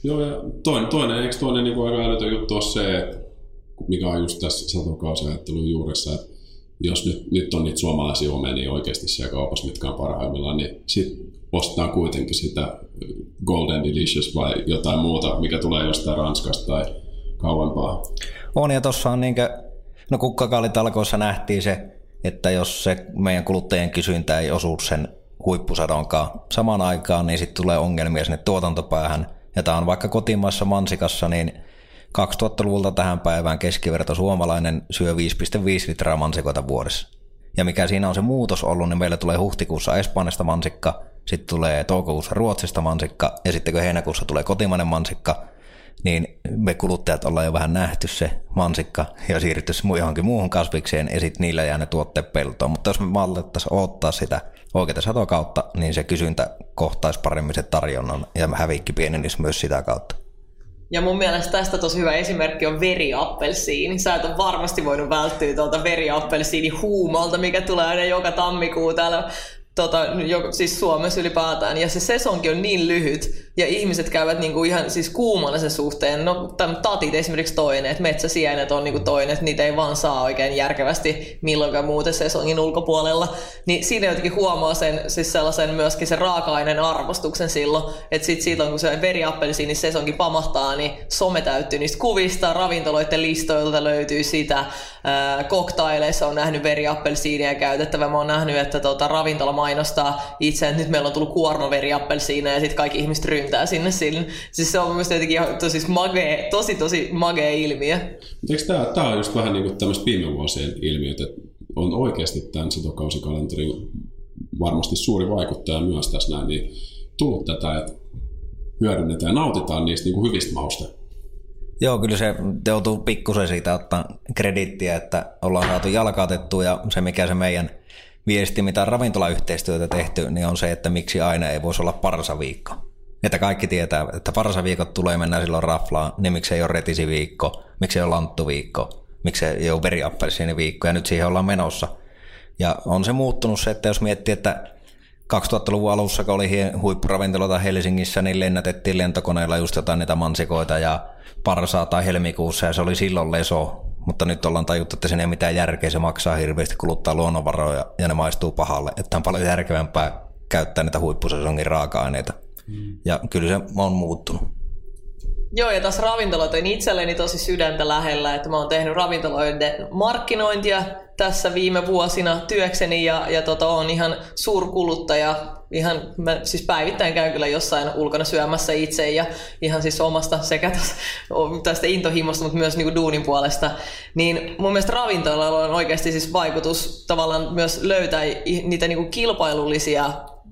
Joo, ja toinen, toinen eikö toinen niin aika älytön juttu on se, että mikä on just tässä satokausiajattelun juuressa, että jos nyt, nyt on niitä suomalaisia omenia oikeasti siellä kaupassa, mitkä on parhaimmillaan, niin sitten ostetaan kuitenkin sitä Golden Delicious vai jotain muuta, mikä tulee jostain Ranskasta tai kauempaa. On, ja tuossa on niinkö, no kukkakaalitalkoissa nähtiin se, että jos se meidän kuluttajien kysyntä ei osu sen huippusadonkaan samaan aikaan, niin sitten tulee ongelmia sinne tuotantopäähän. Ja tämä on vaikka kotimaassa mansikassa, niin kaksituhattaluvulta tähän päivään keskiverto suomalainen syö viisi pilkku viisi litraa mansikoita vuodessa. Ja mikä siinä on se muutos ollut, niin meillä tulee huhtikuussa Espanjasta mansikka, sitten tulee toukokuussa Ruotsista mansikka, ja sitten kun heinäkuussa tulee kotimainen mansikka, niin me kuluttajat ollaan jo vähän nähty se mansikka ja siirrytty johonkin muuhun kasvikseen, ja sitten niillä jää ne tuotteet peltoon. Mutta jos me mallettaisiin odottaa sitä oikeaa satokautta, niin se kysyntä kohtaisi paremmin se tarjonnan, ja hävikki pienenisi myös sitä kautta. Ja mun mielestä tästä tosi hyvä esimerkki on veriappelsiini. Sä et ole varmasti voinut välttyä tuolta veriappelsiinihuumalta, mikä tulee aina joka tammikuu täällä tota, jo, siis Suomessa ylipäätään. Ja se sesonki on niin lyhyt, ja ihmiset käyvät niinku ihan siis kuumana sen suhteen. No tatit esimerkiksi toinen, että metsäsienet on niinku toinen, että niitä ei vaan saa oikein järkevästi milloinkaan muuten sesongin ulkopuolella. Niin siinä jotenkin huomaa sen, siis sellaisen myöskin sen raaka-aineen arvostuksen silloin, että sit silloin kun se veriappelsiini sesonki pamahtaa, niin some täyttyy niistä kuvista, ravintoloiden listoilta löytyy sitä. Koktaileissa on nähnyt veriappelsiinia käytettävä. Mä oon nähnyt, että tota, ravintola mainostaa itse, että nyt meillä on tullut kuormaveriappelsiina ja sitten kaikki ihmiset ryntää sinne sille. Siis se on mun mielestä jotenkin tosi magee, tosi tosi magee ilmiö. Eikö tää, tää on just vähän niin kuin tämmöistä viime vuosien ilmiöt, että on oikeasti tämän satokausikalenterin varmasti suuri vaikuttaja myös tässä näin, niin tullut tätä, että hyödynnetään ja nautitaan niistä niin kuin hyvistä mausta. Joo, kyllä se joutuu pikkusen siitä ottaa krediittiä, että ollaan saatu jalkautettua, ja se mikä se meidän viesti, mitä on ravintolayhteistyötä tehty, niin on se, että miksi aina ei voisi olla parsaviikko. Että kaikki tietää, että parsaviikot tulee, mennään silloin raflaan, niin miksi ei ole retisiviikko, miksi ei ole lanttuviikko, miksi ei ole veriappelsiiniviikko, ja nyt siihen ollaan menossa. Ja on se muuttunut se, että jos miettii, että kaksituhattaluvun alussa, kun oli huippuravintoloita Helsingissä, niin lennätettiin lentokoneilla just jotain niitä mansikoita ja parsaa tai helmikuussa, ja se oli silloin leso. Mutta nyt ollaan tajuttu, että siinä ei mitään järkeä, se maksaa hirveästi, kuluttaa luonnonvaroja ja ne maistuu pahalle. Että on paljon järkevämpää käyttää niitä huippusesongin raaka-aineita. Mm. Ja kyllä se on muuttunut. Joo, ja tässä ravintoloita on itselleni tosi sydäntä lähellä, että mä oon tehnyt ravintoloiden markkinointia tässä viime vuosina työkseni, ja, ja tota, on ihan suurkuluttaja. Ihan, mä siis päivittäin käyn kyllä jossain ulkona syömässä itse, ja ihan siis omasta sekä tästä, tästä intohimosta, mutta myös niinku duunin puolesta. Niin mun mielestä ravintoloilla on oikeasti siis vaikutus tavallaan myös löytää niitä niinku kilpailullisia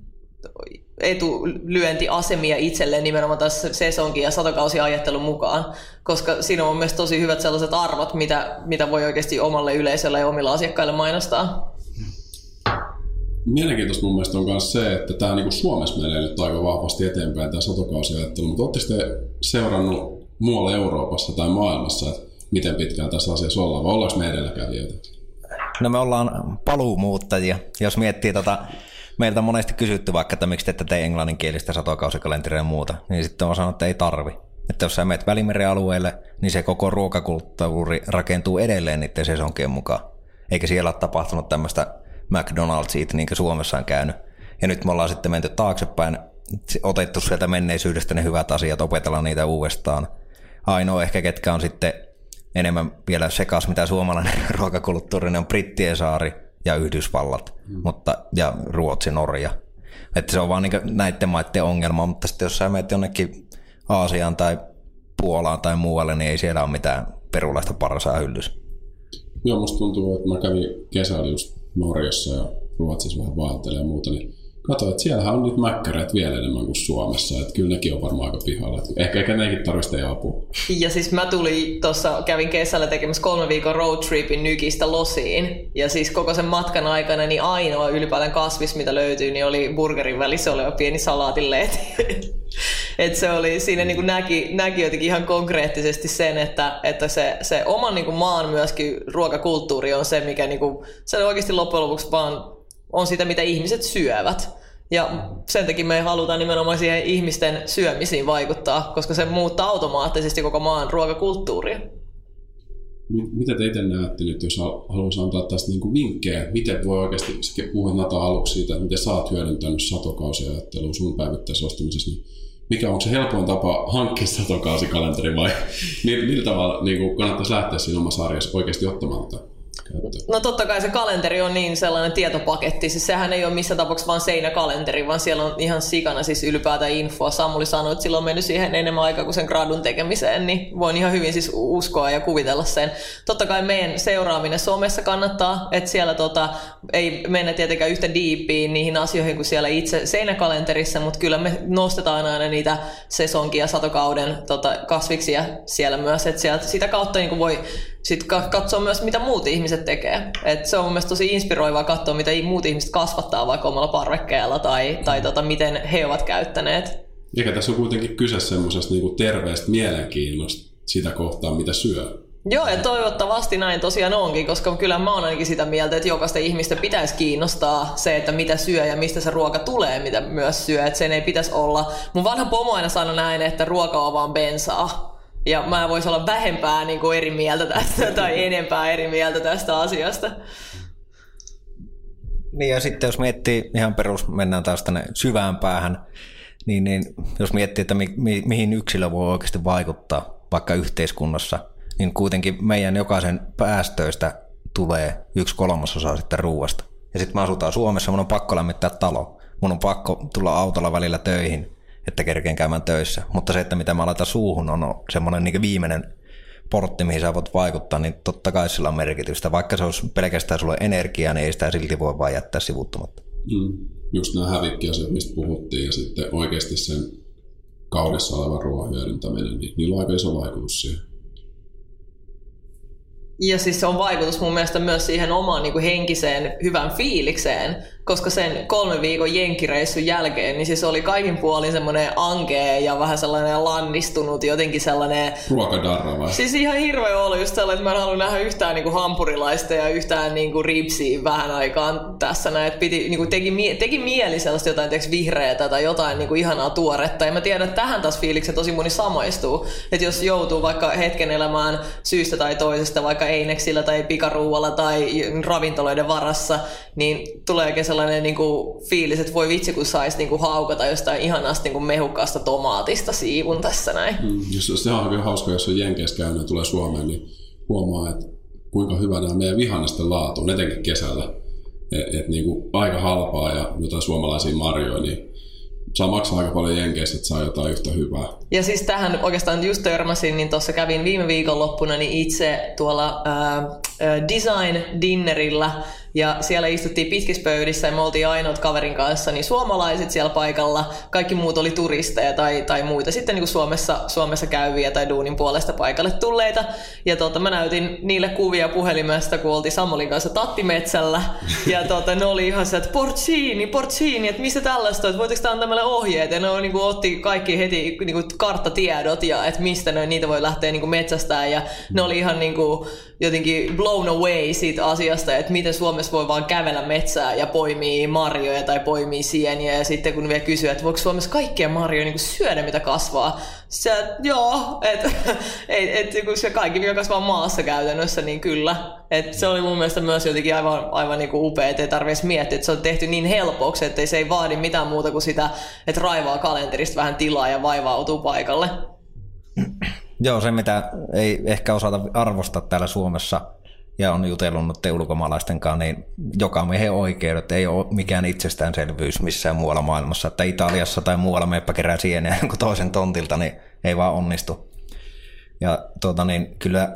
etulyöntiasemia itselleen nimenomaan tässä sesonkin ja satokausiajattelun mukaan, koska siinä on mun mielestä tosi hyvät sellaiset arvot, mitä, mitä voi oikeasti omalle yleisölle ja omilla asiakkaille mainostaa. Mielenkiintoista mun mielestä on myös se, että tämä niin kuin Suomessa menee nyt aika vahvasti eteenpäin tämä satokausiajattelu, mutta oletteko te seurannut muualla Euroopassa tai maailmassa, että miten pitkään tässä asiassa ollaan, vai ollaanko me edelläkävijöitä? No me ollaan paluumuuttajia. Jos miettii tota, meiltä on monesti kysytty vaikka, että miksi te ette tee englanninkielistä satokausikalenteria ja muuta, niin sitten on sanonut, että ei tarvi. Että jos sä menet Välimeren alueelle, niin se koko ruokakulttuuri rakentuu edelleen niiden sesonkien mukaan. Eikä siellä ole tapahtunut tämmöistä McDonald'sit, niin kuin Suomessa on käynyt. Ja nyt me ollaan sitten menty taaksepäin, otettu sieltä menneisyydestä ne hyvät asiat, opetellaan niitä uudestaan. Ainoa ehkä, ketkä on sitten enemmän vielä sekas, mitä suomalainen ruokakulttuuri, on Brittien saari ja Yhdysvallat, mm. mutta, ja Ruotsi, Norja. Että se on vaan niin näiden maiden ongelma, mutta sitten jos sä menet jonnekin Aasiaan tai Puolaan tai muualle, niin ei siellä ole mitään perulaista parsaa hyllyssä. Joo, musta tuntuu, että mä kävin kesällä just Norjassa ja Ruotsissa vähän vaeltelemaan ja muuta, niin katsoin, että siellähän on niitä mäkkäreitä vielä enemmän kuin Suomessa, että kyllä nekin on varmaan aika pihalla. Ehkä, ehkä nekin tarvitsee apua. Ja siis mä tulin tuossa, kävin kesällä tekemässä kolme viikon roadtripin Nykistä Losiin, ja siis koko sen matkan aikana niin ainoa ylipäätään kasvis, mitä löytyy, niin oli burgerin välissä oleva pieni salaatinleeti. Että se oli, siinä niin kuin näki, näki jotenkin ihan konkreettisesti sen, että, että se, se oman niin kuin maan myöskin ruokakulttuuri on se, mikä niin kuin, se oikeasti loppujen lopuksi vaan on sitä, mitä ihmiset syövät. Ja sen takia me halutaan nimenomaan siihen ihmisten syömisiin vaikuttaa, koska se muuttaa automaattisesti koko maan ruokakulttuuria. Mitä te itse näette nyt, jos haluaisi antaa tästä niin kuin vinkkejä, miten voi oikeasti, puhuin Nata aluksi siitä, että miten sä oot hyödyntänyt satokausiajattelua sun päivittäisessä ostamisessa, niin mikä on se helpoin tapa hankkia satokausikalenteri vai millä tavalla niin kuin kannattaisi lähteä siinä omassa arjessa oikeasti ottamaan tätä käyttöön? No totta kai se kalenteri on niin sellainen tietopaketti, siis sehän ei ole missään tapauksessa vaan seinäkalenteri, vaan siellä on ihan sikana siis ylipäätään infoa. Samuli sanoi, että sillä on mennyt siihen enemmän aikaa kuin sen gradun tekemiseen, niin voin ihan hyvin siis uskoa ja kuvitella sen. Totta kai meidän seuraaminen somessa kannattaa, että siellä tota, ei mennä tietenkään yhtä diippiin niihin asioihin kuin siellä itse seinäkalenterissa, mutta kyllä me nostetaan aina niitä sesonkin ja satokauden tota, kasviksia siellä myös, että sieltä sitä kautta niin voi sitten katsoa myös, mitä muut ihmiset tekee. Et se on mun mielestä tosi inspiroivaa katsoa, mitä muut ihmiset kasvattaa vaikka omalla parvekkeella tai, tai tota, miten he ovat käyttäneet. Eikä tässä on kuitenkin kyse semmoisesta niinku terveestä mielenkiinnosta sitä kohtaa, mitä syö. Joo, ja toivottavasti näin tosiaan onkin, koska kyllä mä oon ainakin sitä mieltä, että jokaista ihmistä pitäisi kiinnostaa se, että mitä syö ja mistä se ruoka tulee, mitä myös syö. Että sen ei pitäisi olla. Mun vanha pomo aina sanoi näin, että ruoka on vaan bensaa. Ja mä voisin olla vähempää niin kuin eri mieltä tästä tai enempää eri mieltä tästä asiasta. Niin ja sitten jos miettii ihan perus, mennään taas tänne syvään päähän, niin, niin jos miettii, että mi, mi, mihin yksilö voi oikeasti vaikuttaa vaikka yhteiskunnassa, niin kuitenkin meidän jokaisen päästöistä tulee yksi kolmasosa sitten ruuasta. Ja sitten me asutaan Suomessa, mun on pakko lämmittää talo, mun on pakko tulla autolla välillä töihin, että kerkeen käymään töissä. Mutta se, että mitä mä laitan suuhun, on semmoinen niin viimeinen portti, mihin sä voit vaikuttaa, niin totta kai sillä on merkitystä. Vaikka se olisi pelkästään sulle energiaa, niin ei sitä silti voi vaan jättää sivuuttamatta. Mm. Just nämä hävikkiasiat, mistä puhuttiin, ja sitten oikeasti sen kaudessa olevan ruoan hyödyntäminen, niin niillä on aika iso vaikutus siihen. Ja siis se on vaikutus mun mielestä myös siihen omaan niin kuin henkiseen hyvään fiilikseen, koska sen kolmen viikon jenkkireissun jälkeen, niin siis oli kaikin puolin semmoinen ankea ja vähän sellainen lannistunut, jotenkin sellainen... Ruokadarra vai? Siis ihan hirveä ollut just sellainen, että mä en halua nähdä yhtään niin kuin hampurilaista ja yhtään niin kuin ripsiä vähän aikaan tässä näin, että piti, niin kuin teki, teki mieli sellaista jotain teeksi vihreätä tai jotain niin kuin ihanaa tuoretta. Ja mä tiedän, että tähän taas fiilikset tosi moni samaistuu, että jos joutuu vaikka hetken elämään syystä tai toisesta, vaikka eineksillä tai pikaruualla tai ravintoloiden varassa, niin tuleekin sellainen niin kuin fiilis, että voi vitsi, kun saisi niin kuin haukata jostain ihanasta niin kuin mehukkaasta tomaatista siivun tässä näin. Mm, jos se on oikein hauska, jos on Jenkeissä käynyt ja tulee Suomeen, niin huomaa, että kuinka hyvä nämä meidän vihannesten laatu on, etenkin kesällä. Et, et niin kuin aika halpaa ja jotain suomalaisia marjoja, niin saa maksaa aika paljon Jenkeissä, että saa jotain yhtä hyvää. Ja siis tähän oikeastaan just törmäsin, niin tuossa kävin viime viikonloppuna niin itse tuolla ää, design dinnerillä, ja siellä istuttiin pitkissä pöydissä ja me oltiin ainoat kaverin kanssa, niin suomalaiset siellä paikalla, kaikki muut oli turisteja tai, tai muita sitten niin kuin Suomessa, Suomessa käyviä tai duunin puolesta paikalle tulleita. Ja tota, mä näytin niille kuvia puhelimesta, kun oltiin Samulin kanssa tattimetsällä, ja tota, ne oli ihan se, että porcini, porcini, että mistä tällaista, että voitko antaa meille ohjeet, ja ne niin kuin, otti kaikki heti niin kuin, karttatiedot, ja että mistä ne, niitä voi lähteä niin kuin metsästään, ja ne oli ihan niin kuin, jotenkin blown away siitä asiasta, että miten Suomessa voi vaan kävellä metsää ja poimia marjoja tai poimia sieniä, ja sitten kun vielä kysyy, että voiko Suomessa kaikkia marjoja niin kuin syödä, mitä kasvaa, se, joo, että et, et, kun se kaikki, mikä kasvaa maassa käytännössä, niin kyllä. Et se oli mun mielestä myös jotenkin aivan, aivan niin kuin upea, että ei tarvitse miettiä, että se on tehty niin helpoksi, että se ei vaadi mitään muuta kuin sitä, että raivaa kalenterista vähän tilaa ja vaivautuu paikalle. Joo, se mitä ei ehkä osata arvostaa täällä Suomessa ja on jutellut nyt ulkomaalaisten kanssa, niin joka miehen oikeudet ei ole mikään itsestäänselvyys missään muualla maailmassa. Että Italiassa tai muualla meppä kerää sieniä jonkun toisen tontilta, niin ei vaan onnistu. Ja tuota niin, kyllä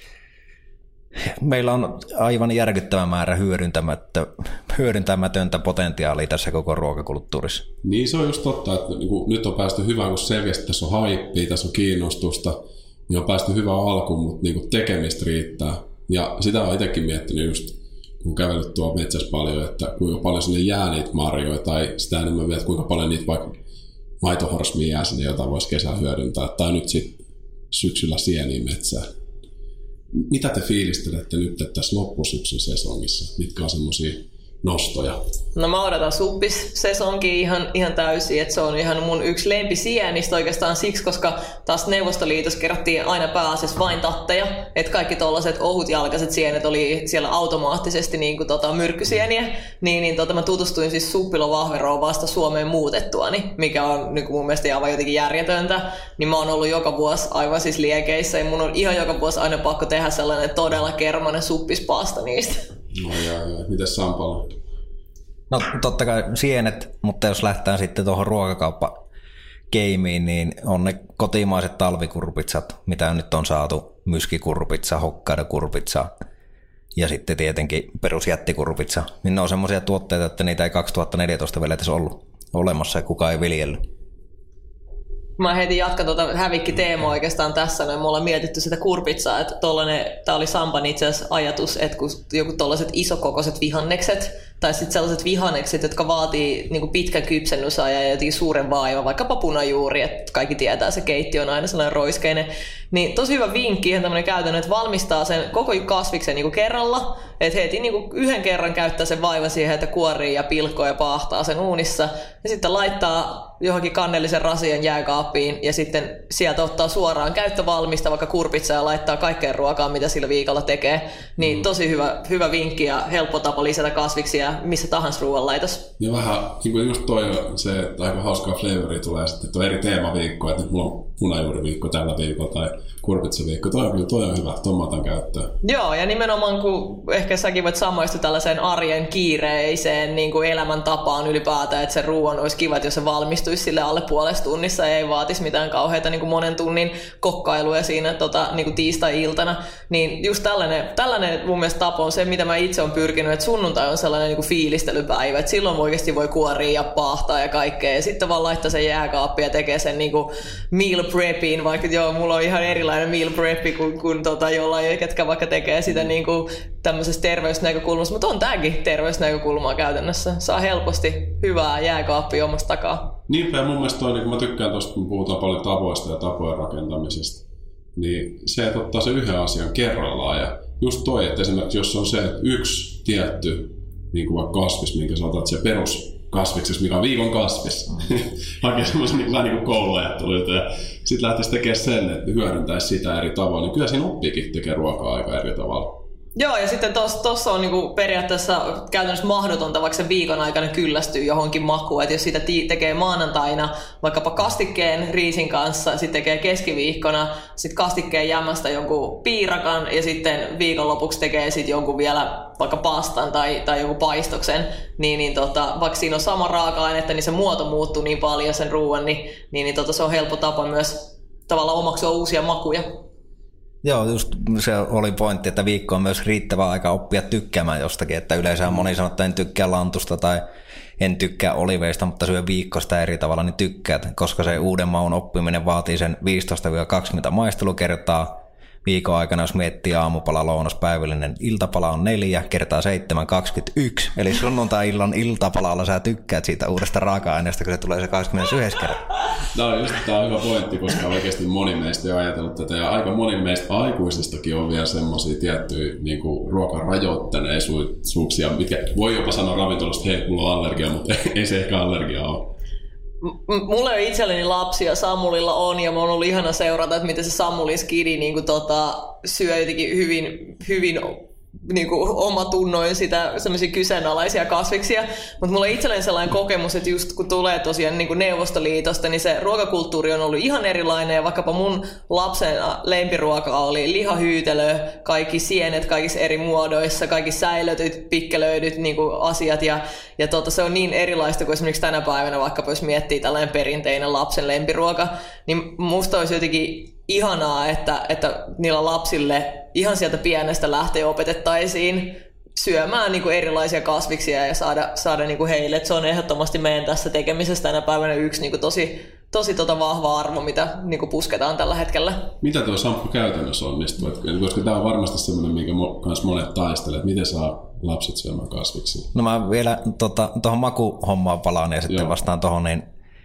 meillä on aivan järkyttävä määrä hyödyntämätöntä potentiaalia tässä koko ruokakulttuurissa. Niin se on just totta, että niin kun nyt on päästy hyvään, kun selkeästi tässä on haippia, tässä on kiinnostusta, niin on päästy hyvään alkuun, mutta niin kun tekemistä riittää. Ja sitä on itsekin miettinyt just, kun kävellyt tuolla metsässä paljon, että kuinka paljon sinne jää niitä marjoja, tai sitä enemmän vielä, että kuinka paljon niitä vaikka maitohorsmia jää sinne, jota voisi kesällä hyödyntää, tai nyt sitten syksyllä sieniä metsää. Mitä te fiilistelette nyt tässä loppusyksyn sesongissa? Mitkä on semmoisia nostoja? No mä odotan suppissesonkin ihan, ihan täysin, että se on ihan mun yksi lempisienistä oikeastaan siksi, koska taas Neuvostoliitossa kerättiin aina pääasiassa vain tatteja, että kaikki tollaset ohutjalkaiset sienet oli siellä automaattisesti niin kuin tota myrkkysieniä, niin, niin tota mä tutustuin siis suppilovahveroon vasta Suomeen muutettuani, mikä on niin kuin mun mielestä aivan jotenkin järjetöntä, niin mä oon ollut joka vuosi aivan siis liekeissä ja mun on ihan joka vuosi aina pakko tehdä sellainen todella kermanen suppispasta niistä. No jaa, jaa. Mites Sampala? No totta kai sienet, mutta jos lähtään sitten tuohon ruokakauppakeimiin, niin on ne kotimaiset talvikurpitsat, mitä nyt on saatu, myskikurpitsa, hokkaidokurpitsa ja sitten tietenkin perusjättikurpitsa, niin ne on semmoisia tuotteita, että niitä ei kaksituhattaneljätoista vielä edes ollut olemassa ja kukaan ei viljellyt. Mä heti jatkan tuota hävikki-teemaa oikeastaan tässä, noin me ollaan mietitty sitä kurpitsaa, että tämä oli Sampan itse asiassa ajatus, että kun joku tollaiset isokokoiset vihannekset, tai sitten sellaiset vihannekset, jotka vaatii niin kuin pitkän kypsennysajan ja jotenkin suuren vaivan, vaikkapa punajuuri, että kaikki tietää, se keittiö on aina sellainen roiskeinen, niin tosi hyvä vinkki, ihan tämmöinen käytännön, että valmistaa sen koko kasviksen niin kuin kerralla, että heti niin kuin yhden kerran käyttää sen vaivan siihen, että kuorii ja pilkkoo ja paahtaa sen uunissa, ja sitten laittaa johonkin kannellisen rasian jääkaappiin, ja sitten sieltä ottaa suoraan käyttövalmista, vaikka kurpitsa ja laittaa kaikkeen ruokaan, mitä sillä viikolla tekee, niin mm. tosi hyvä, hyvä vinkki ja helppo tapa lisätä kasviksia missä tahansa ruoanlaitos. Ja vähän niin kuin just toi se, että aika hauskaa flavoria tulee sitten, että on eri teemaviikko, että nyt mulla on punajuuriviikko tällä viikolla tai kurpitsaviikko. Toi on kyllä, toi on hyvä, tuon mä otan käyttöön. Joo, ja nimenomaan kun ehkä säkin voit samaistua tällaiseen arjen kiireiseen niin kuin elämäntapaan ylipäätään, että se ruoan olisi kiva, että jos se valmistuisi sille alle puolesta tunnissa ja ei vaatisi mitään kauheita niin kuin monen tunnin kokkailuja siinä tota, niin kuin tiistai-iltana, niin just tällainen, tällainen mun mielestä tapa on se, mitä mä itse olen pyrkinyt, että sunnuntai on sellainen niin kuin fiilistelypäivä, että silloin oikeasti voi kuoria ja paahtaa ja kaikkea, ja sitten vaan laittaa sen jääkaappiin ja tekee sen niin kuin meal prepin, vaikka joo, mulla on ihan erilainen meal preppi kuin, kuin tota, jollain, ketkä vaikka tekee sitä niin kuin tämmöisestä terveysnäkökulmasta, mutta on tämäkin terveysnäkökulmaa käytännössä. Saa helposti hyvää jääkaappia omasta takaa. Niinpä, ja mun mielestä toi, niin kun mä tykkään tuosta, kun puhutaan paljon tavoista ja tapojen rakentamisesta, niin se, että ottaa se yhden asian kerrallaan, ja just toi, että esimerkiksi jos on se, että yksi tietty niin kuin vaikka kasvis, minkä sä otat se peruskasviksessa, mikä on viikon kasvis, hakee semmoisen niin vähän niin kuin kouluajattelulta, ja sitten lähtisi tekemään sen, että hyödyntäisi sitä eri tavalla, niin kyllä siinä oppiikin tekee ruokaa aika eri tavalla. Joo, ja sitten tuossa on niinku periaatteessa käytännössä mahdotonta vaikka sen viikon aikana kyllästyy johonkin makuun. Että jos sitä tekee maanantaina vaikkapa kastikkeen riisin kanssa, sitten tekee keskiviikkona sitten kastikkeen jämästä jonkun piirakan ja sitten viikonlopuksi tekee sitten jonkun vielä vaikka pastan tai, tai jonkun paistoksen, niin, niin tota, vaikka siinä on sama raaka-ainetta, niin se muoto muuttuu niin paljon sen ruoan, niin, niin, niin tota, se on helppo tapa myös tavallaan omaksua uusia makuja. Joo, just se oli pointti, että viikko on myös riittävä aika oppia tykkäämään jostakin, että yleensä moni sanoo, että en tykkää lantusta tai en tykkää oliveista, mutta syö viikosta eri tavalla, niin tykkäät, koska se uuden maun oppiminen vaatii sen viisitoista kaksikymmentä maistelukertaa viikon aikana, jos miettii aamupala, lounas, päivällinen iltapala on neljä kertaa seitsemän, kaksikymmentäyksi, eli sunnuntai-illan iltapalalla sä tykkäät siitä uudesta raaka-aineesta, kun se tulee se kaksikymmentäyksi kertaa. Tämä on just tämä on hyvä pointti, koska oikeasti moni meistä on ajatellut tätä, ja aika moni meistä aikuisistakin on vielä semmoisia tiettyjä niin kuin ruokan rajoittaneisuuksia, mitkä voi jopa sanoa ravintolasta, hei, mulla on allergia, mutta ei se ehkä allergia ole. M- mulla ei itselleni lapsia, Samulilla on, ja mä on ollut ihana seurata, että miten se Samulin skidi niin kuin, tota, syö jotenkin hyvin, hyvin niin kuin, omatunnoin sitä semmoisia kyseenalaisia kasviksia. Mutta mulla on itselleni sellainen kokemus, että just kun tulee tosiaan niin kuin Neuvostoliitosta, niin se ruokakulttuuri on ollut ihan erilainen, ja vaikkapa mun lapsen lempiruoka oli lihahyytelö, kaikki sienet kaikissa eri muodoissa, kaikki säilötyt, pikkelöidyt niin kuin asiat, ja, ja tota, se on niin erilaista kuin esimerkiksi tänä päivänä, vaikkapa jos miettii tällainen perinteinen lapsen lempiruoka, niin musta olisi jotenkin ihanaa, että, että niillä lapsille ihan sieltä pienestä lähtee opetettaisiin syömään niin kuin erilaisia kasviksia ja saada, saada niin kuin heille. Että se on ehdottomasti meidän tässä tekemisessä tänä päivänä yksi niin kuin tosi, tosi tota vahva arvo, mitä niin kuin pusketaan tällä hetkellä. Mitä tuo Samppu käytännössä onnistuu? Koska tämä on varmasti sellainen, minkä myös monet taistelee, että miten saa lapset syömään kasviksia? No mä vielä tuohon tota, makuhommaan palaan ja sitten Joo. vastaan tuohon, niin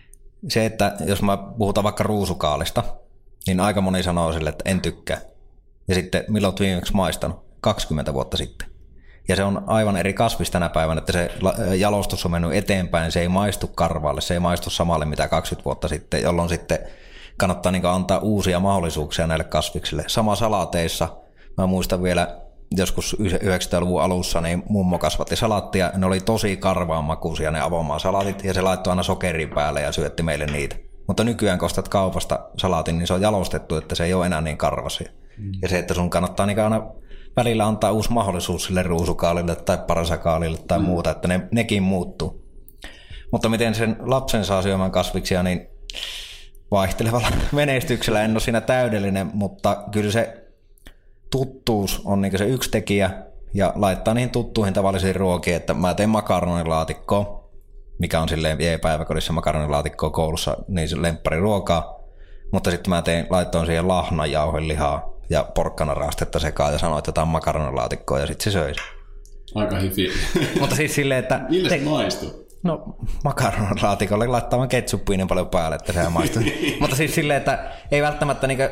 se, että jos mä puhutaan vaikka ruusukaalista, niin aika moni sanoo sille, että en tykkää. Ja sitten milloin olet viimeksi maistanut? kaksikymmentä vuotta sitten. Ja se on aivan eri kasvis tänä päivänä, että se jalostus on mennyt eteenpäin, se ei maistu karvaalle, se ei maistu samalle mitä kaksikymmentä vuotta sitten, jolloin sitten kannattaa niin antaa uusia mahdollisuuksia näille kasviksille. Sama salaateissa, mä muistan vielä joskus yhdeksänkymmentäluvun alussa, niin mummo kasvatti salaattia, ne oli tosi karvaan makuisia ne avomaa salaatit, ja se laittoi aina sokerin päälle ja syötti meille niitä. Mutta nykyään kun ostat kaupasta salaatin, niin se on jalostettu, että se ei ole enää niin karvasia. Mm. Ja se, että sun kannattaa niin aina välillä antaa uusi mahdollisuus sille ruusukaalille tai parasakaalille tai mm. muuta, että ne, nekin muuttuu. Mutta miten sen lapsen saa syömään kasviksia, niin vaihtelevalla menestyksellä en ole siinä täydellinen, mutta kyllä se tuttuus on niin se yksi tekijä ja laittaa niihin tuttuihin tavallisiin ruokiin, että mä teen makaronilaatikkoa, mikä on silleen päiväkodissa makaronilaatikkoa koulussa, niin se lemppariruokaa, mutta sitten mä tein, laittoin siihen lahnajauhelihaa ja porkkanaraastetta sekaan ja sanoin, että tämä on makaronilaatikkoa ja sitten se söi. Aika hifi. Mutta siis silleen, että... Mille se maistuu? No makaronlaatikolle laittaa vaan ketsuppia niin paljon päälle, että sehän maistuu. Mutta siis silleen, että ei välttämättä niinkö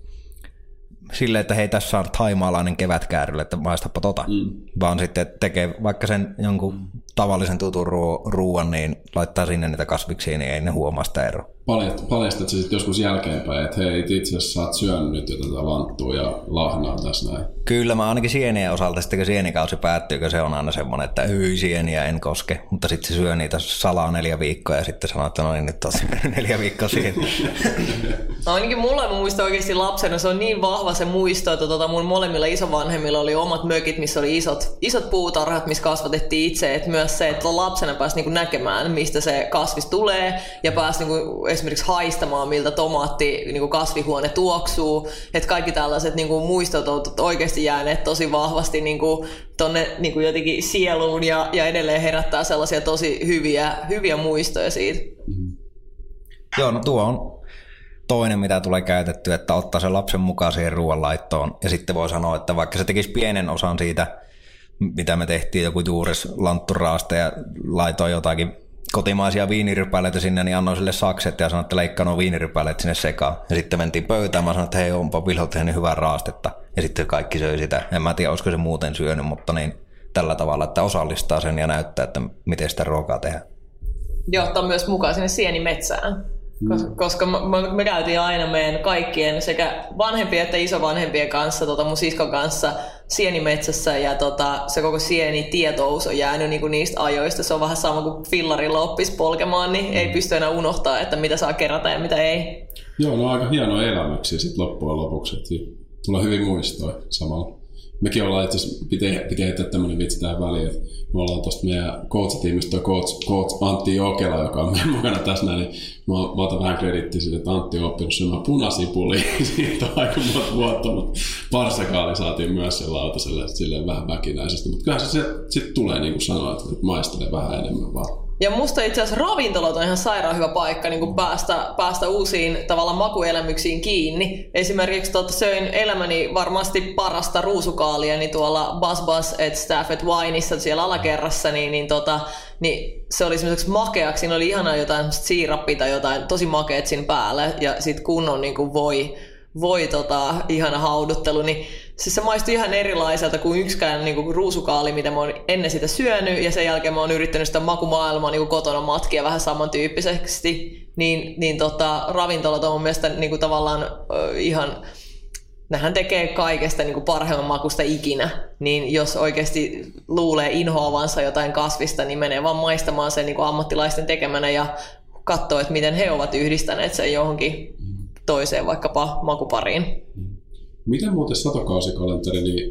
silleen, että hei tässä on thaimaalainen kevätkäärylle, että maistapa tota. Mm. Vaan sitten tekee vaikka sen jonkun tavallisen tutun ruo- ruuan, niin laittaa sinne niitä kasviksia, niin ei ne huomaa sitä eroa. Paljastat sä sitten joskus jälkeenpäin, että hei itse asiassa sä oot syönyt nyt jo tätä lanttua ja lahnaa tässä näin. Kyllä mä ainakin sienien osalta, sitten kun sienikausi päättyy, kun se on aina semmoinen, että hyi sieniä en koske. Mutta sitten se syö niitä salaa neljä viikkoa ja sitten sanoo, että no niin nyt on neljä viikkoa sieniä. No ainakin mulla muista oikeasti lapsena, se on niin vahva se muisto, että tota mun molemmilla isovanhemmilla oli omat mökit, missä oli isot, isot puutarhat, missä kasvatettiin itse. Että myös se, että lapsena pääsi niinku näkemään, mistä se kasvis tulee ja pääsi niinku esimerkiksi haistamaan, miltä tomaatti niinku kasvihuone tuoksuu. Että kaikki tällaiset niinku muistot on oikeasti jääneet tosi vahvasti niinku tonne niinku jotenkin sieluun ja, ja edelleen herättää sellaisia tosi hyviä, hyviä muistoja siitä. Mm-hmm. Joo, no tuo on toinen, mitä tulee käytettyä, että ottaa sen lapsen mukaan siihen ruoanlaittoon. Ja sitten voi sanoa, että vaikka se tekisi pienen osan siitä, mitä me tehtiin, joku juures lantturaasta ja laitoin jotakin kotimaisia viinirypäleitä sinne, niin annoin sille sakset ja sanoin, että leikkaa nuo viinirypäleet sinne sekaan. Ja sitten mentiin pöytään, mä sanoin, että hei, onpa Vilho tehnyt hyvää raastetta. Ja sitten kaikki söi sitä. En mä tiedä, olisiko se muuten syönyt, mutta niin tällä tavalla, että osallistaa sen ja näyttää, että miten sitä ruokaa tehdään. Ja ottaa myös mukaan sinne sienimetsään. Mm. Koska me, me käytiin aina meidän kaikkien sekä vanhempien että isovanhempien kanssa, tota mun siskon kanssa sienimetsässä ja tota, se koko sienitietous on jäänyt niinku niistä ajoista. Se on vähän sama kuin fillarilla oppisi polkemaan, niin mm. ei pysty enää unohtaa, että mitä saa kerätä ja mitä ei. Joo, no aika hienoja elämyksiä sitten loppujen lopuksi. Tulee hyvin muistoja samalla. Mekin ollaan itse asiassa, piti, piti heittää tämmöinen vitsi tähän väliin, että me ollaan tuosta meidän coach-tiimistä toi coach, coach Antti Jokela, joka on meidän mukana tässä näin, niin mä, mä otan vähän kredittiä siitä, että Antti on oppinut syömään punasipulia, siitä on aika monta vuotta, mutta parsakaali saatiin myös sen lautaselle silleen vähän väkinäisesti, mutta kyllähän se sitten tulee niin kuin sanoa, että maistelee vähän enemmän vaan. Ja musta itse asiassa ravintolat on ihan sairaan hyvä paikka niin kuin päästä, päästä uusiin tavallaan makuelämyksiin kiinni. Esimerkiksi tota, söin elämäni varmasti parasta ruusukaalia niin tuolla Buzz Buzz et Staff at Wineissa siellä alakerrassa, niin, niin, tota, niin se oli semmoiseksi makeaksi. Siinä oli ihanaa jotain siirappia tai jotain tosi makeat siinä päällä ja sit kunnon niin kuin voi, voi tota, ihana hauduttelu. Niin siis se maistui ihan erilaiselta kuin yksikään niinku ruusukaali, mitä mä oon ennen sitä syönyt, ja sen jälkeen mä oon yrittänyt sitä makumaailmaa niinku kotona matkia vähän samantyyppisesti. Niin, niin tota, ravintolat on mun mielestä niinku tavallaan ö, ihan, nehän tekee kaikesta niinku parhaimman makusta ikinä. Niin jos oikeasti luulee inhoavansa jotain kasvista, niin menee vaan maistamaan sen niinku ammattilaisten tekemänä ja katsoo, että miten he ovat yhdistäneet sen johonkin toiseen vaikkapa makupariin. Miten muuten satokausikalenteri, niin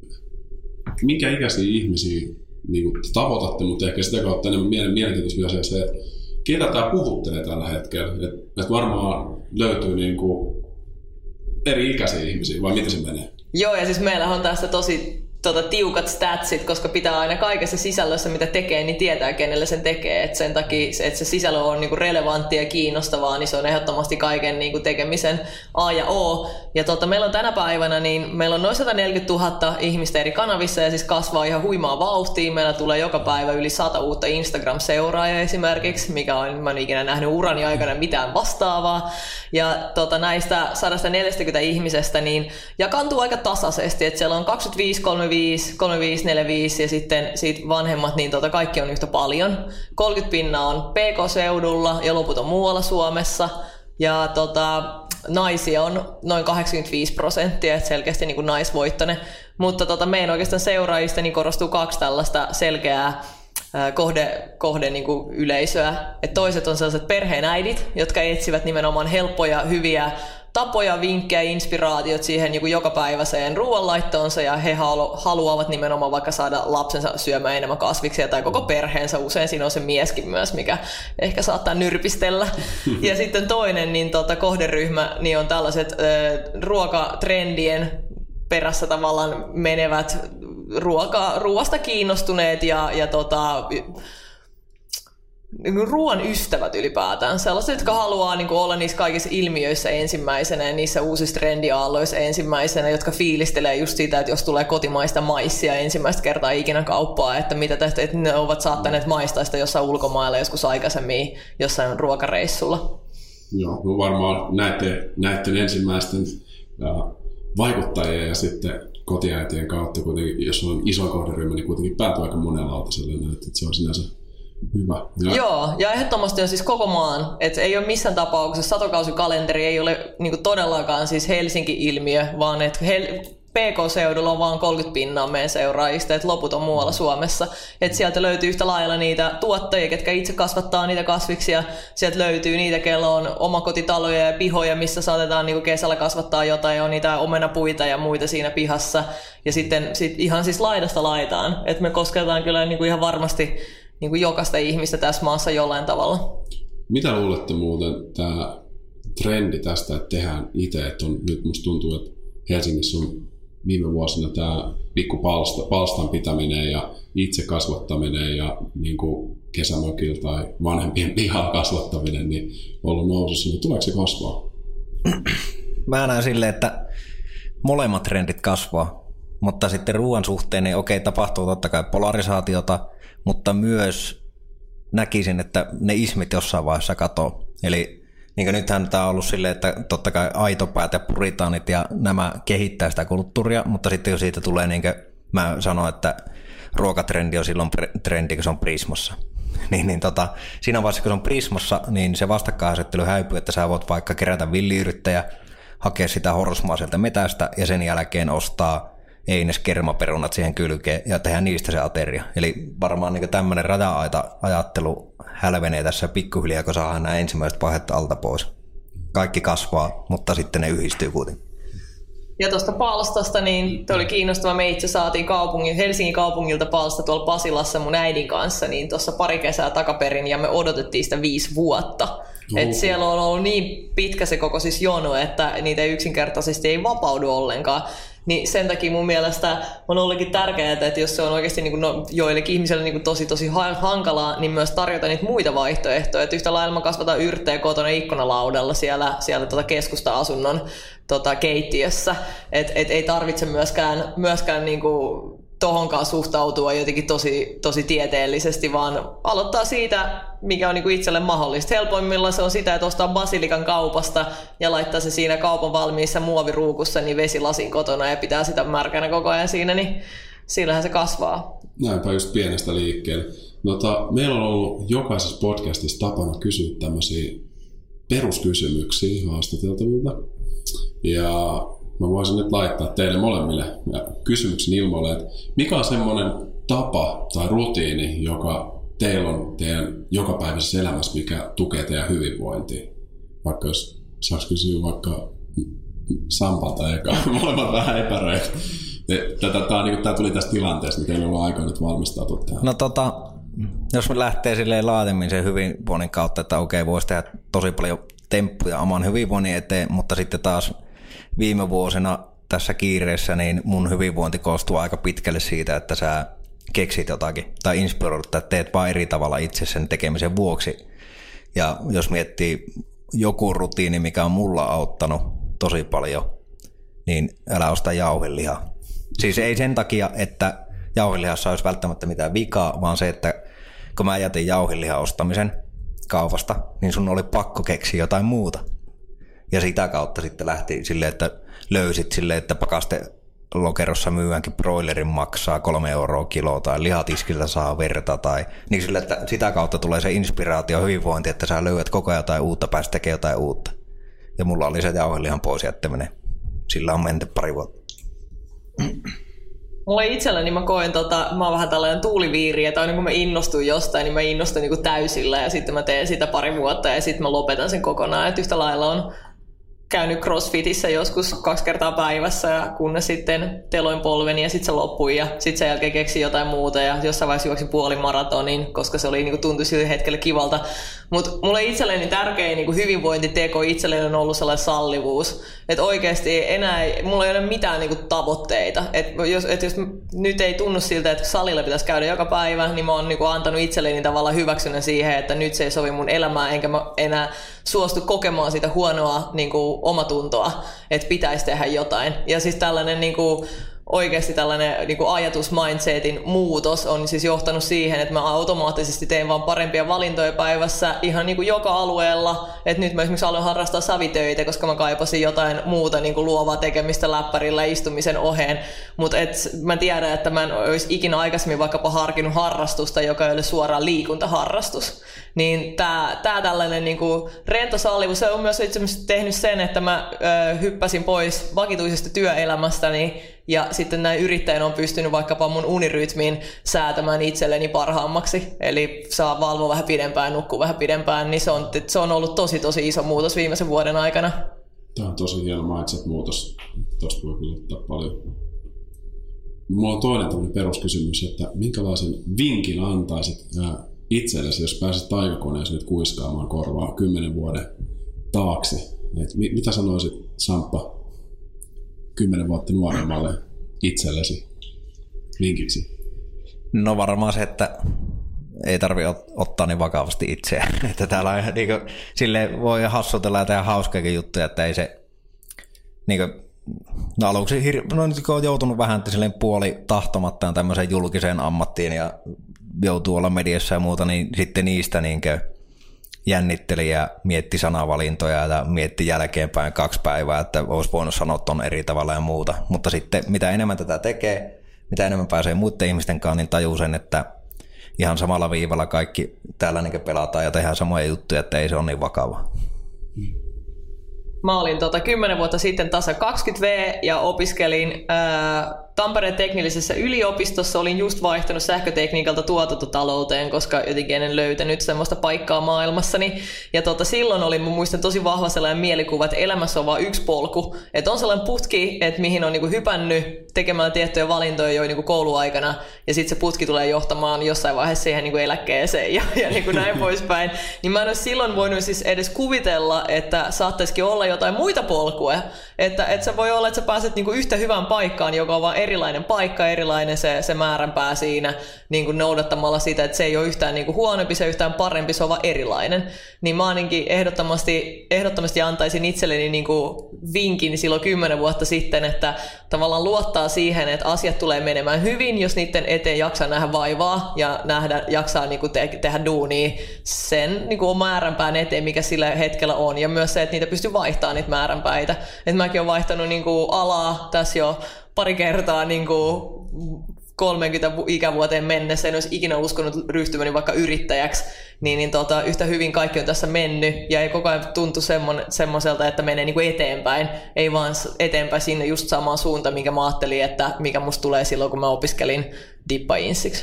minkä ikäisiä ihmisiä niin kuin tavoitatte, mutta ehkä sitä kautta enemmän mielenkiintoisia asia se, että ketä tämä puhuttelee tällä hetkellä. Että et varmaan löytyy niin kuin eri ikäisiä ihmisiä, vai miten se menee? Joo, ja siis meillä on tässä tosi tota, tiukat statsit, koska pitää aina kaikessa sisällössä, mitä tekee, niin tietää, kenelle sen tekee. Et sen takia, että se sisällö on niinku relevanttia ja kiinnostavaa, niin se on ehdottomasti kaiken niinku tekemisen A ja O. Ja tota, meillä on tänä päivänä, niin meillä on noin sata neljäkymmentätuhatta ihmistä eri kanavissa, ja siis kasvaa ihan huimaa vauhtia. Meillä tulee joka päivä yli sata uutta Instagram-seuraajaa esimerkiksi, mikä on, mä en ikinä nähnyt urani aikana mitään vastaavaa. Ja tota, näistä sata neljäkymmentä ihmisestä niin jakaantuu aika tasaisesti, että siellä on kaksikymmentäviisi kolmekymmentäviisi, kolmekymmentäviisi, neljäkymmentäviisi ja sitten siitä vanhemmat, niin tota kaikki on yhtä paljon. kolmekymmentä pinnaa on P K-seudulla ja loput on muualla Suomessa. Ja tota, naisia on noin kahdeksankymmentäviisi prosenttia, että selkeästi niin kuin naisvoittoinen. Mutta tota, meidän oikeastaan seuraajista niin korostuu kaksi tällaista selkeää kohde, kohde niin kuin yleisöä. Et toiset on sellaiset perheenäidit, jotka etsivät nimenomaan helppoja, hyviä tapoja, vinkkejä, inspiraatiot siihen niin kuin jokapäiväiseen ruoanlaittoonsa, ja he haluavat nimenomaan vaikka saada lapsensa syömään enemmän kasviksia tai koko perheensä. Usein siinä on se mieskin myös, mikä ehkä saattaa nyrpistellä. Ja sitten toinen niin tota, kohderyhmä niin on tällaiset äh, ruokatrendien perässä tavallaan menevät ruoka, ruoasta kiinnostuneet ja, ja tota, ruoan ystävät ylipäätään. Sellaiset, jotka haluaa niin kuin olla niissä kaikissa ilmiöissä ensimmäisenä ja niissä uusissa trendiaalloissa ensimmäisenä, jotka fiilistelee just sitä, että jos tulee kotimaista maissia ensimmäistä kertaa ikinä kauppaa, että mitä tästä, että ne ovat saattaneet maistaa sitä jossain ulkomailla joskus aikaisemmin jossain ruokareissulla. Joo, no varmaan näiden, näiden ensimmäisten ja vaikuttajia ja sitten kotiäitien kautta, kuitenkin, jos on iso kohderyhmä, niin kuitenkin päätyy aika monenlautaselle, että se on sinänsä hyvä. Ja joo, ja ehdottomasti on siis koko maan, että ei ole missään tapauksessa, satokausikalenteri ei ole niin kuin todellakaan siis Helsinki-ilmiö, vaan että Hel- P K-seudulla on vain kolmekymmentä pinnaa meidän seuraajista, että loput on muualla Suomessa. Että sieltä löytyy yhtä lailla niitä tuottajia, ketkä itse kasvattaa niitä kasviksia. Sieltä löytyy niitä, kello on omakotitaloja ja pihoja, missä saatetaan niinku kesällä kasvattaa jotain, on niitä omenapuita ja muita siinä pihassa. Ja sitten sit ihan siis laidasta laitaan. Että me kosketaan kyllä niinku ihan varmasti niinku jokaista ihmistä tässä maassa jollain tavalla. Mitä luulette muuten tämä trendi tästä, että tehdään itse? Että on, nyt musta tuntuu, että Helsingissä on viime vuosina tämä pikku palsta, palstan pitäminen ja itse kasvattaminen ja niin kuin kesämökillä tai vanhempien pihalla kasvattaminen niin ollut nousussa, niin tuleeko se kasvaa? Mä näen silleen, että molemmat trendit kasvaa, mutta sitten ruoan suhteen niin okei, tapahtuu totta kai polarisaatiota, mutta myös näkisin, että ne ismit jossain vaiheessa katoo. Eli niin kuin nythän tämä on ollut silleen, että totta kai aitopäät ja puritaanit ja nämä kehittää sitä kulttuuria, mutta sitten jos siitä tulee, niin kuin mä sanoin, että ruokatrendi on silloin trendi, kun se on Prismassa. niin, niin tota, siinä vaiheessa, kun se on Prismassa, niin se vastakkainasettelu häipyy, että sä voit vaikka kerätä villiyrittäjä, hakea sitä horrosmaa sieltä metästä ja sen jälkeen ostaa eines kermaperunat siihen kylkeen ja tehdä niistä se ateria. Eli varmaan niin tämmöinen raja-aita-ajattelu hälvenee tässä pikkuhiljaa, kun saadaan nämä ensimmäiset vaiheet alta pois. Kaikki kasvaa, mutta sitten ne yhdistyy kuitenkin. Ja tuosta palstasta, niin toi oli kiinnostava. Me itse saatiin kaupungin, Helsingin kaupungilta palsta tuolla Pasilassa mun äidin kanssa, niin tuossa pari kesää takaperin, ja me odotettiin sitä viisi vuotta. Et siellä on ollut niin pitkä se koko siis jono, että niitä yksinkertaisesti ei vapaudu ollenkaan. Niin sen takia mun mielestä on ollutkin tärkeää, että jos se on oikeasti niin kuin, no, joillekin ihmisille niin kuin tosi tosi hankalaa, niin myös tarjota niitä muita vaihtoehtoja. Et yhtä lailla mä kasvatan yrttejä kotona ikkunalaudalla siellä, siellä tota keskusta-asunnon tota, keittiössä. Et, et ei tarvitse myöskään, myöskään niin kuin tohonkaan suhtautua jotenkin tosi, tosi tieteellisesti, vaan aloittaa siitä, mikä on niinku itselle mahdollista. Helpoimmilla se on sitä, että ostaa basilikan kaupasta ja laittaa se siinä kaupan valmiissa muoviruukussa niin vesilasin kotona ja pitää sitä märkänä koko ajan siinä, niin sillähän se kasvaa. Näinpä just pienestä liikkeelle. Nota, meillä on ollut jokaisessa podcastissa tapana kysyä tämmöisiä peruskysymyksiä haastateltavilta. Ja mä voisin nyt laittaa teille molemmille kysymyksen ilmoille, että mikä on semmoinen tapa tai rutiini, joka teillä on teidän jokapäiväisessä elämässä, mikä tukee teidän hyvinvointia? Vaikka jos saisi kysyä vaikka Sampalta eka, molemmat vähän epäröitä. Tämä niin tuli tästä tilanteesta, niin teillä on aika nyt valmistautua tähän. No tota, jos me lähtee silleen laajemmin sen hyvinvoinnin kautta, että okei, voisi tehdä tosi paljon temppuja oman hyvinvoinnin eteen, mutta sitten taas viime vuosina tässä kiireessä niin mun hyvinvointi koostuu aika pitkälle siitä, että sä keksit jotakin tai inspiroidut tai teet vaan eri tavalla itse sen tekemisen vuoksi. Ja jos miettii joku rutiini, mikä on mulla auttanut tosi paljon, niin älä osta jauhelihaa. Siis ei sen takia, että jauhelihassa olisi välttämättä mitään vikaa, vaan se, että kun mä jätin jauhelihan ostamisen kaupasta, niin sun oli pakko keksiä jotain muuta. Ja sitä kautta sitten lähti silleen, että löysit silleen, että pakaste lokerossa myydäänkin broilerin maksaa kolme euroa kilo tai lihatiskiltä saa verta tai niin sille, että sitä kautta tulee se inspiraatio, hyvinvointi, että sä löydät koko ajan jotain uutta, päästä tekemään jotain uutta. Ja mulla oli se jauhelihan pois jättäminen. Sillä on menty pari vuotta. Mulla itselläni mä koen, tota, mä oon vähän tällainen tuuliviiri, että aina kun mä innostun jostain, niin mä innostun niin kuin täysillä ja sitten mä teen sitä pari vuotta ja sitten mä lopetan sen kokonaan. Et yhtä lailla on käynyt CrossFitissä joskus kaksi kertaa päivässä ja kunnes sitten teloin polveni ja sitten se loppui ja sitten sen jälkeen keksin jotain muuta ja jossain vaiheessa juoksi puoli maratonin, koska se oli, niin kuin, tuntui sille hetkelle kivalta. Mutta mulle itselleni tärkein niin kuin hyvinvointiteko itselleni on ollut sellainen sallivuus, että oikeasti enää ei, mulla ei ole mitään niin kuin tavoitteita. Että jos, et jos nyt ei tunnu siltä, että salilla pitäisi käydä joka päivä, niin mä oon niin kuin antanut itselleni tavallaan hyväksynnän siihen, että nyt se ei sovi mun elämään, enkä mä enää suostu kokemaan sitä huonoa niin kuin omatuntoa, että pitäisi tehdä jotain. Ja siis tällainen niin kuin, oikeasti tällainen niin kuin ajatusmindsetin muutos on siis johtanut siihen, että mä automaattisesti teen vaan parempia valintoja päivässä ihan niin kuin joka alueella. Että nyt mä esimerkiksi aloin harrastaa savitöitä, koska mä kaipasin jotain muuta niin kuin luovaa tekemistä läppärillä istumisen oheen. Mutta mä tiedän, että mä en olisi ikinä aikaisemmin vaikkapa harkinnut harrastusta, joka ei ole suoraan liikuntaharrastus. Niin tää, tää tällainen niinku rento sallivuus, se on myös itse asiassa tehnyt sen, että mä ö, hyppäsin pois vakituisesta työelämästäni ja sitten näin yrittäjänä on pystynyt vaikkapa mun unirytmiin säätämään itselleni parhaammaksi. Eli saa valvoa vähän pidempään, nukkua vähän pidempään, niin se on, se on ollut tosi tosi iso muutos viimeisen vuoden aikana. Tämä on tosi hieno mindset-muutos. Tuosta voi kyllä ottaa paljon. Mulla on toinen tämmöinen peruskysymys, että minkälaisen vinkin antaisit itsellesi, jos pääset taikakoneessa nyt kuiskaamaan korvaa kymmenen vuoden taakse? Et mi- mitä sanoisit, Samppa, kymmenen vuotta nuoremmalle itsellesi vinkiksi? No varmaan se, että ei tarvitse ottaa niin vakavasti itseään. Että täällä on, niin kuin, silleen voi hassutella ja tehdä hauskaakin juttuja, että ei se niin kuin, no aluksi hir- no, nyt kun on joutunut vähän silleen puoli tahtomattaan tämmöiseen julkiseen ammattiin ja joutuu olla mediassa ja muuta, niin sitten niistä niin jännitteli ja mietti sanavalintoja ja mietti jälkeenpäin kaksi päivää, että olisi voinut sanoa ton eri tavalla ja muuta. Mutta sitten mitä enemmän tätä tekee, mitä enemmän pääsee muiden ihmisten kanssa, niin tajuu sen, että ihan samalla viivalla kaikki täällä niin pelataan ja tehdään samoja juttuja, että ei se ole niin vakava. Mä olin tota, kymmenen vuotta sitten tasa kaksikymmentä vuotta ja opiskelin ää, Tampereen teknillisessä yliopistossa. Olin just vaihtanut sähkötekniikalta tuotantotalouteen, koska jotenkin en löytänyt semmoista paikkaa maailmassani. Ja tota, silloin oli, mä muistan, tosi vahva sellainen mielikuva, että elämässä on vain yksi polku. Että on sellainen putki, että mihin on niinku hypännyt tekemään tiettyjä valintoja jo niinku kouluaikana. Ja sitten se putki tulee johtamaan jossain vaiheessa siihen niinku eläkkeeseen ja, ja niinku näin poispäin. Niin mä en olisi silloin voinut siis edes kuvitella, että saattaisikin olla jotain muita polkuja. Että, että se voi olla, että sä pääset niinku yhtä hyvään paikkaan, joka on vaan erilainen paikka, erilainen se, se määränpää siinä niinku noudattamalla sitä, että se ei ole yhtään niinku huonompi, se yhtään parempi, se on vaan erilainen. Niin mä ainakin ehdottomasti, ehdottomasti antaisin itselleni niinku vinkin silloin kymmenen vuotta sitten, että tavallaan luottaa siihen, että asiat tulee menemään hyvin, jos niiden eteen jaksaa nähdä vaivaa ja nähdä, jaksaa niinku te- tehdä duunia sen niinku määränpään eteen, mikä sillä hetkellä on. Ja myös se, että niitä pystyy vaihtamaan niitä määränpäitä. Et mäkin olen vaihtanut niinku alaa tässä jo pari kertaa niinku kolmekymmentä ikävuoteen mennessä, en olisi ikinä uskonut ryhtymäni vaikka yrittäjäksi, niin, niin tota, yhtä hyvin kaikki on tässä mennyt ja ei koko ajan tuntu semmoiselta, että menee niinku eteenpäin, ei vaan eteenpäin sinne just samaan suuntaan, minkä mä ajattelin, että mikä musta tulee silloin, kun mä opiskelin dippainsiksi.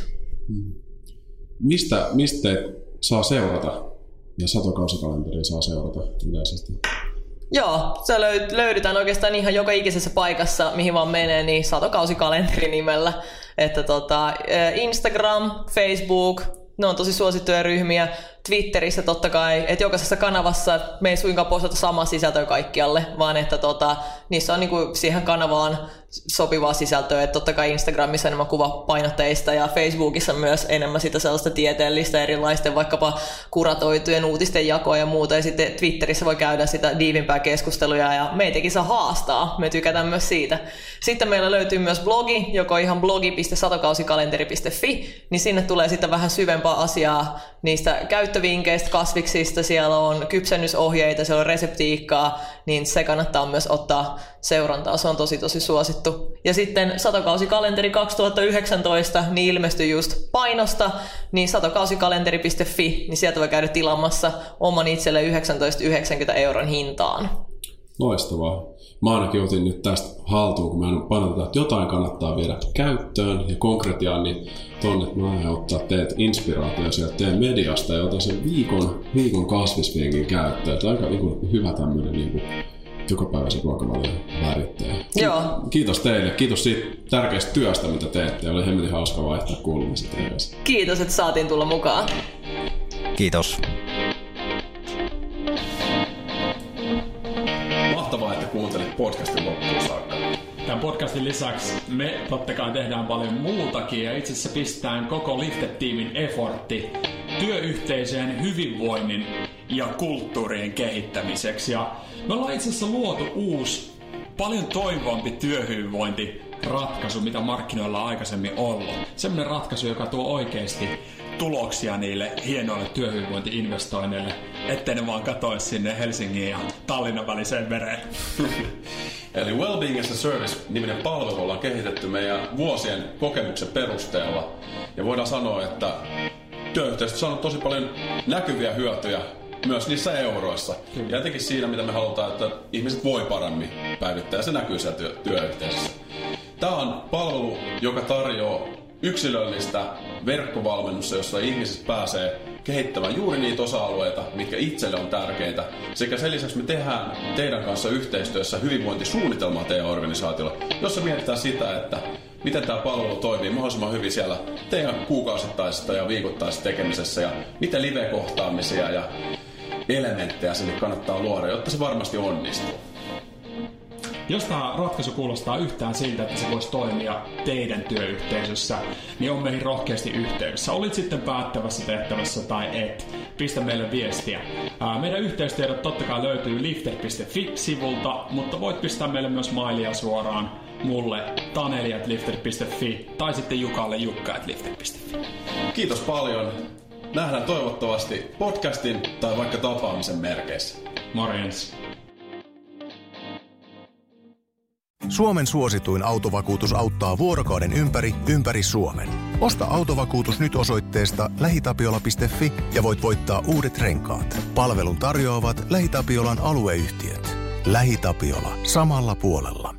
Mistä, mistä saa seurata ja satokausikalenteria saa seurata yleisesti? Joo, se löydetään oikeastaan ihan joka ikisessä paikassa, mihin vaan menee, niin satokausikalenteri nimellä. Että tota, Instagram, Facebook, ne on tosi suosittuja ryhmiä. Twitterissä totta kai, että jokaisessa kanavassa me ei suinkaan postata samaa sisältöä kaikkialle, vaan että tota, niissä on niinku siihen kanavaan sopivaa sisältöä. Että totta kai Instagramissa enemmän kuvapainotteista ja Facebookissa myös enemmän sitä sellaista tieteellistä erilaisten vaikkapa kuratoitujen uutisten jakoa ja muuta. Ja sitten Twitterissä voi käydä sitä diivimpää keskusteluja ja meitäkin saa haastaa. Me tykätään myös siitä. Sitten meillä löytyy myös blogi, joko ihan blogi piste satokausikalenteri piste fi, niin sinne tulee sitten vähän syvempää asiaa niistä käyttö käyttövinkkeistä, kasviksista, siellä on kypsennysohjeita, siellä on reseptiikkaa, niin se kannattaa myös ottaa seurantaa. Se on tosi tosi suosittu. Ja sitten satokausikalenteri kaksituhattayhdeksäntoista, niin ilmestyi just painosta, niin satokausikalenteri piste fi, niin sieltä voi käydä tilaamassa oman itselle yhdeksäntoista yhdeksänkymmentä euron hintaan. Loistavaa. Mä ainakin otin nyt tästä haltuun, kun mä en painota, että jotain kannattaa viedä käyttöön ja konkretiaan, niin tonne, että mä aion ottaa teet inspiraatio sieltä teidän mediasta ja otan sen viikon, viikon kasvisvinkin käyttöön. Tämä on aika niin kuin, hyvä tämmöinen niin kuin, jokapäiväisen ruokavalion määrittäjä. Joo. Kiitos teille. Kiitos siitä tärkeästä työstä, mitä teette. Oli hemmetin hauska vaihtaa kuulumisia teidän kanssa. Kiitos, että saatiin tulla mukaan. Kiitos. Mahtavaa, että kuuntelit podcastin loppuun saakka. Tämän podcastin lisäksi me totta kai tehdään paljon muutakin ja itse asiassa pistetään koko Lifted-tiimin effortti työyhteisöjen hyvinvoinnin ja kulttuurien kehittämiseksi. Ja me ollaan itse asiassa luotu uusi, paljon toivompi työhyvinvointiratkaisu, mitä markkinoilla on aikaisemmin ollut. Sellainen ratkaisu, joka tuo oikeasti tuloksia niille hienoille työhyvinvointi-investoinneille, ettei ne vaan katoisi sinne Helsingin ja Tallinnan väliseen vereen. Eli Wellbeing as a Service-niminen palvelu ollaan kehitetty meidän vuosien kokemuksen perusteella. Ja voidaan sanoa, että työyhteisöstä on saanut tosi paljon näkyviä hyötyjä myös niissä euroissa. Kyllä. Ja etenkin siinä, mitä me halutaan, että ihmiset voi paremmin päivittää, ja se näkyy siellä työ- työyhteisössä. Tämä on palvelu, joka tarjoaa yksilöllistä verkkovalmennusta, jossa ihmiset pääsee kehittämään juuri niitä osa-alueita, mitkä itselle on tärkeitä. Sekä sen lisäksi me tehdään teidän kanssa yhteistyössä hyvinvointisuunnitelmaa teidän organisaatiolla, jossa mietitään sitä, että miten tämä palvelu toimii mahdollisimman hyvin siellä teidän kuukausittaisessa ja viikoittaisessa tekemisessä ja miten live-kohtaamisia ja elementtejä sinne kannattaa luoda, jotta se varmasti onnistuu. Jos tämä ratkaisu kuulostaa yhtään siltä, että se voisi toimia teidän työyhteisössä, niin on meihin rohkeasti yhteydessä. Olit sitten päättävässä tehtävässä tai et, pistä meille viestiä. Ää, meidän yhteystiedot totta kai löytyy lifted piste fi-sivulta, mutta voit pistää meille myös mailia suoraan mulle taneli at lifted piste fi tai sitten Jukalle jukka at lifted piste fi. Kiitos paljon. Nähdään toivottavasti podcastin tai vaikka tapaamisen merkeissä. Morjens. Suomen suosituin autovakuutus auttaa vuorokauden ympäri, ympäri Suomen. Osta autovakuutus nyt osoitteesta lähitapiola piste fi ja voit voittaa uudet renkaat. Palvelun tarjoavat LähiTapiolan alueyhtiöt. LähiTapiola. Samalla puolella.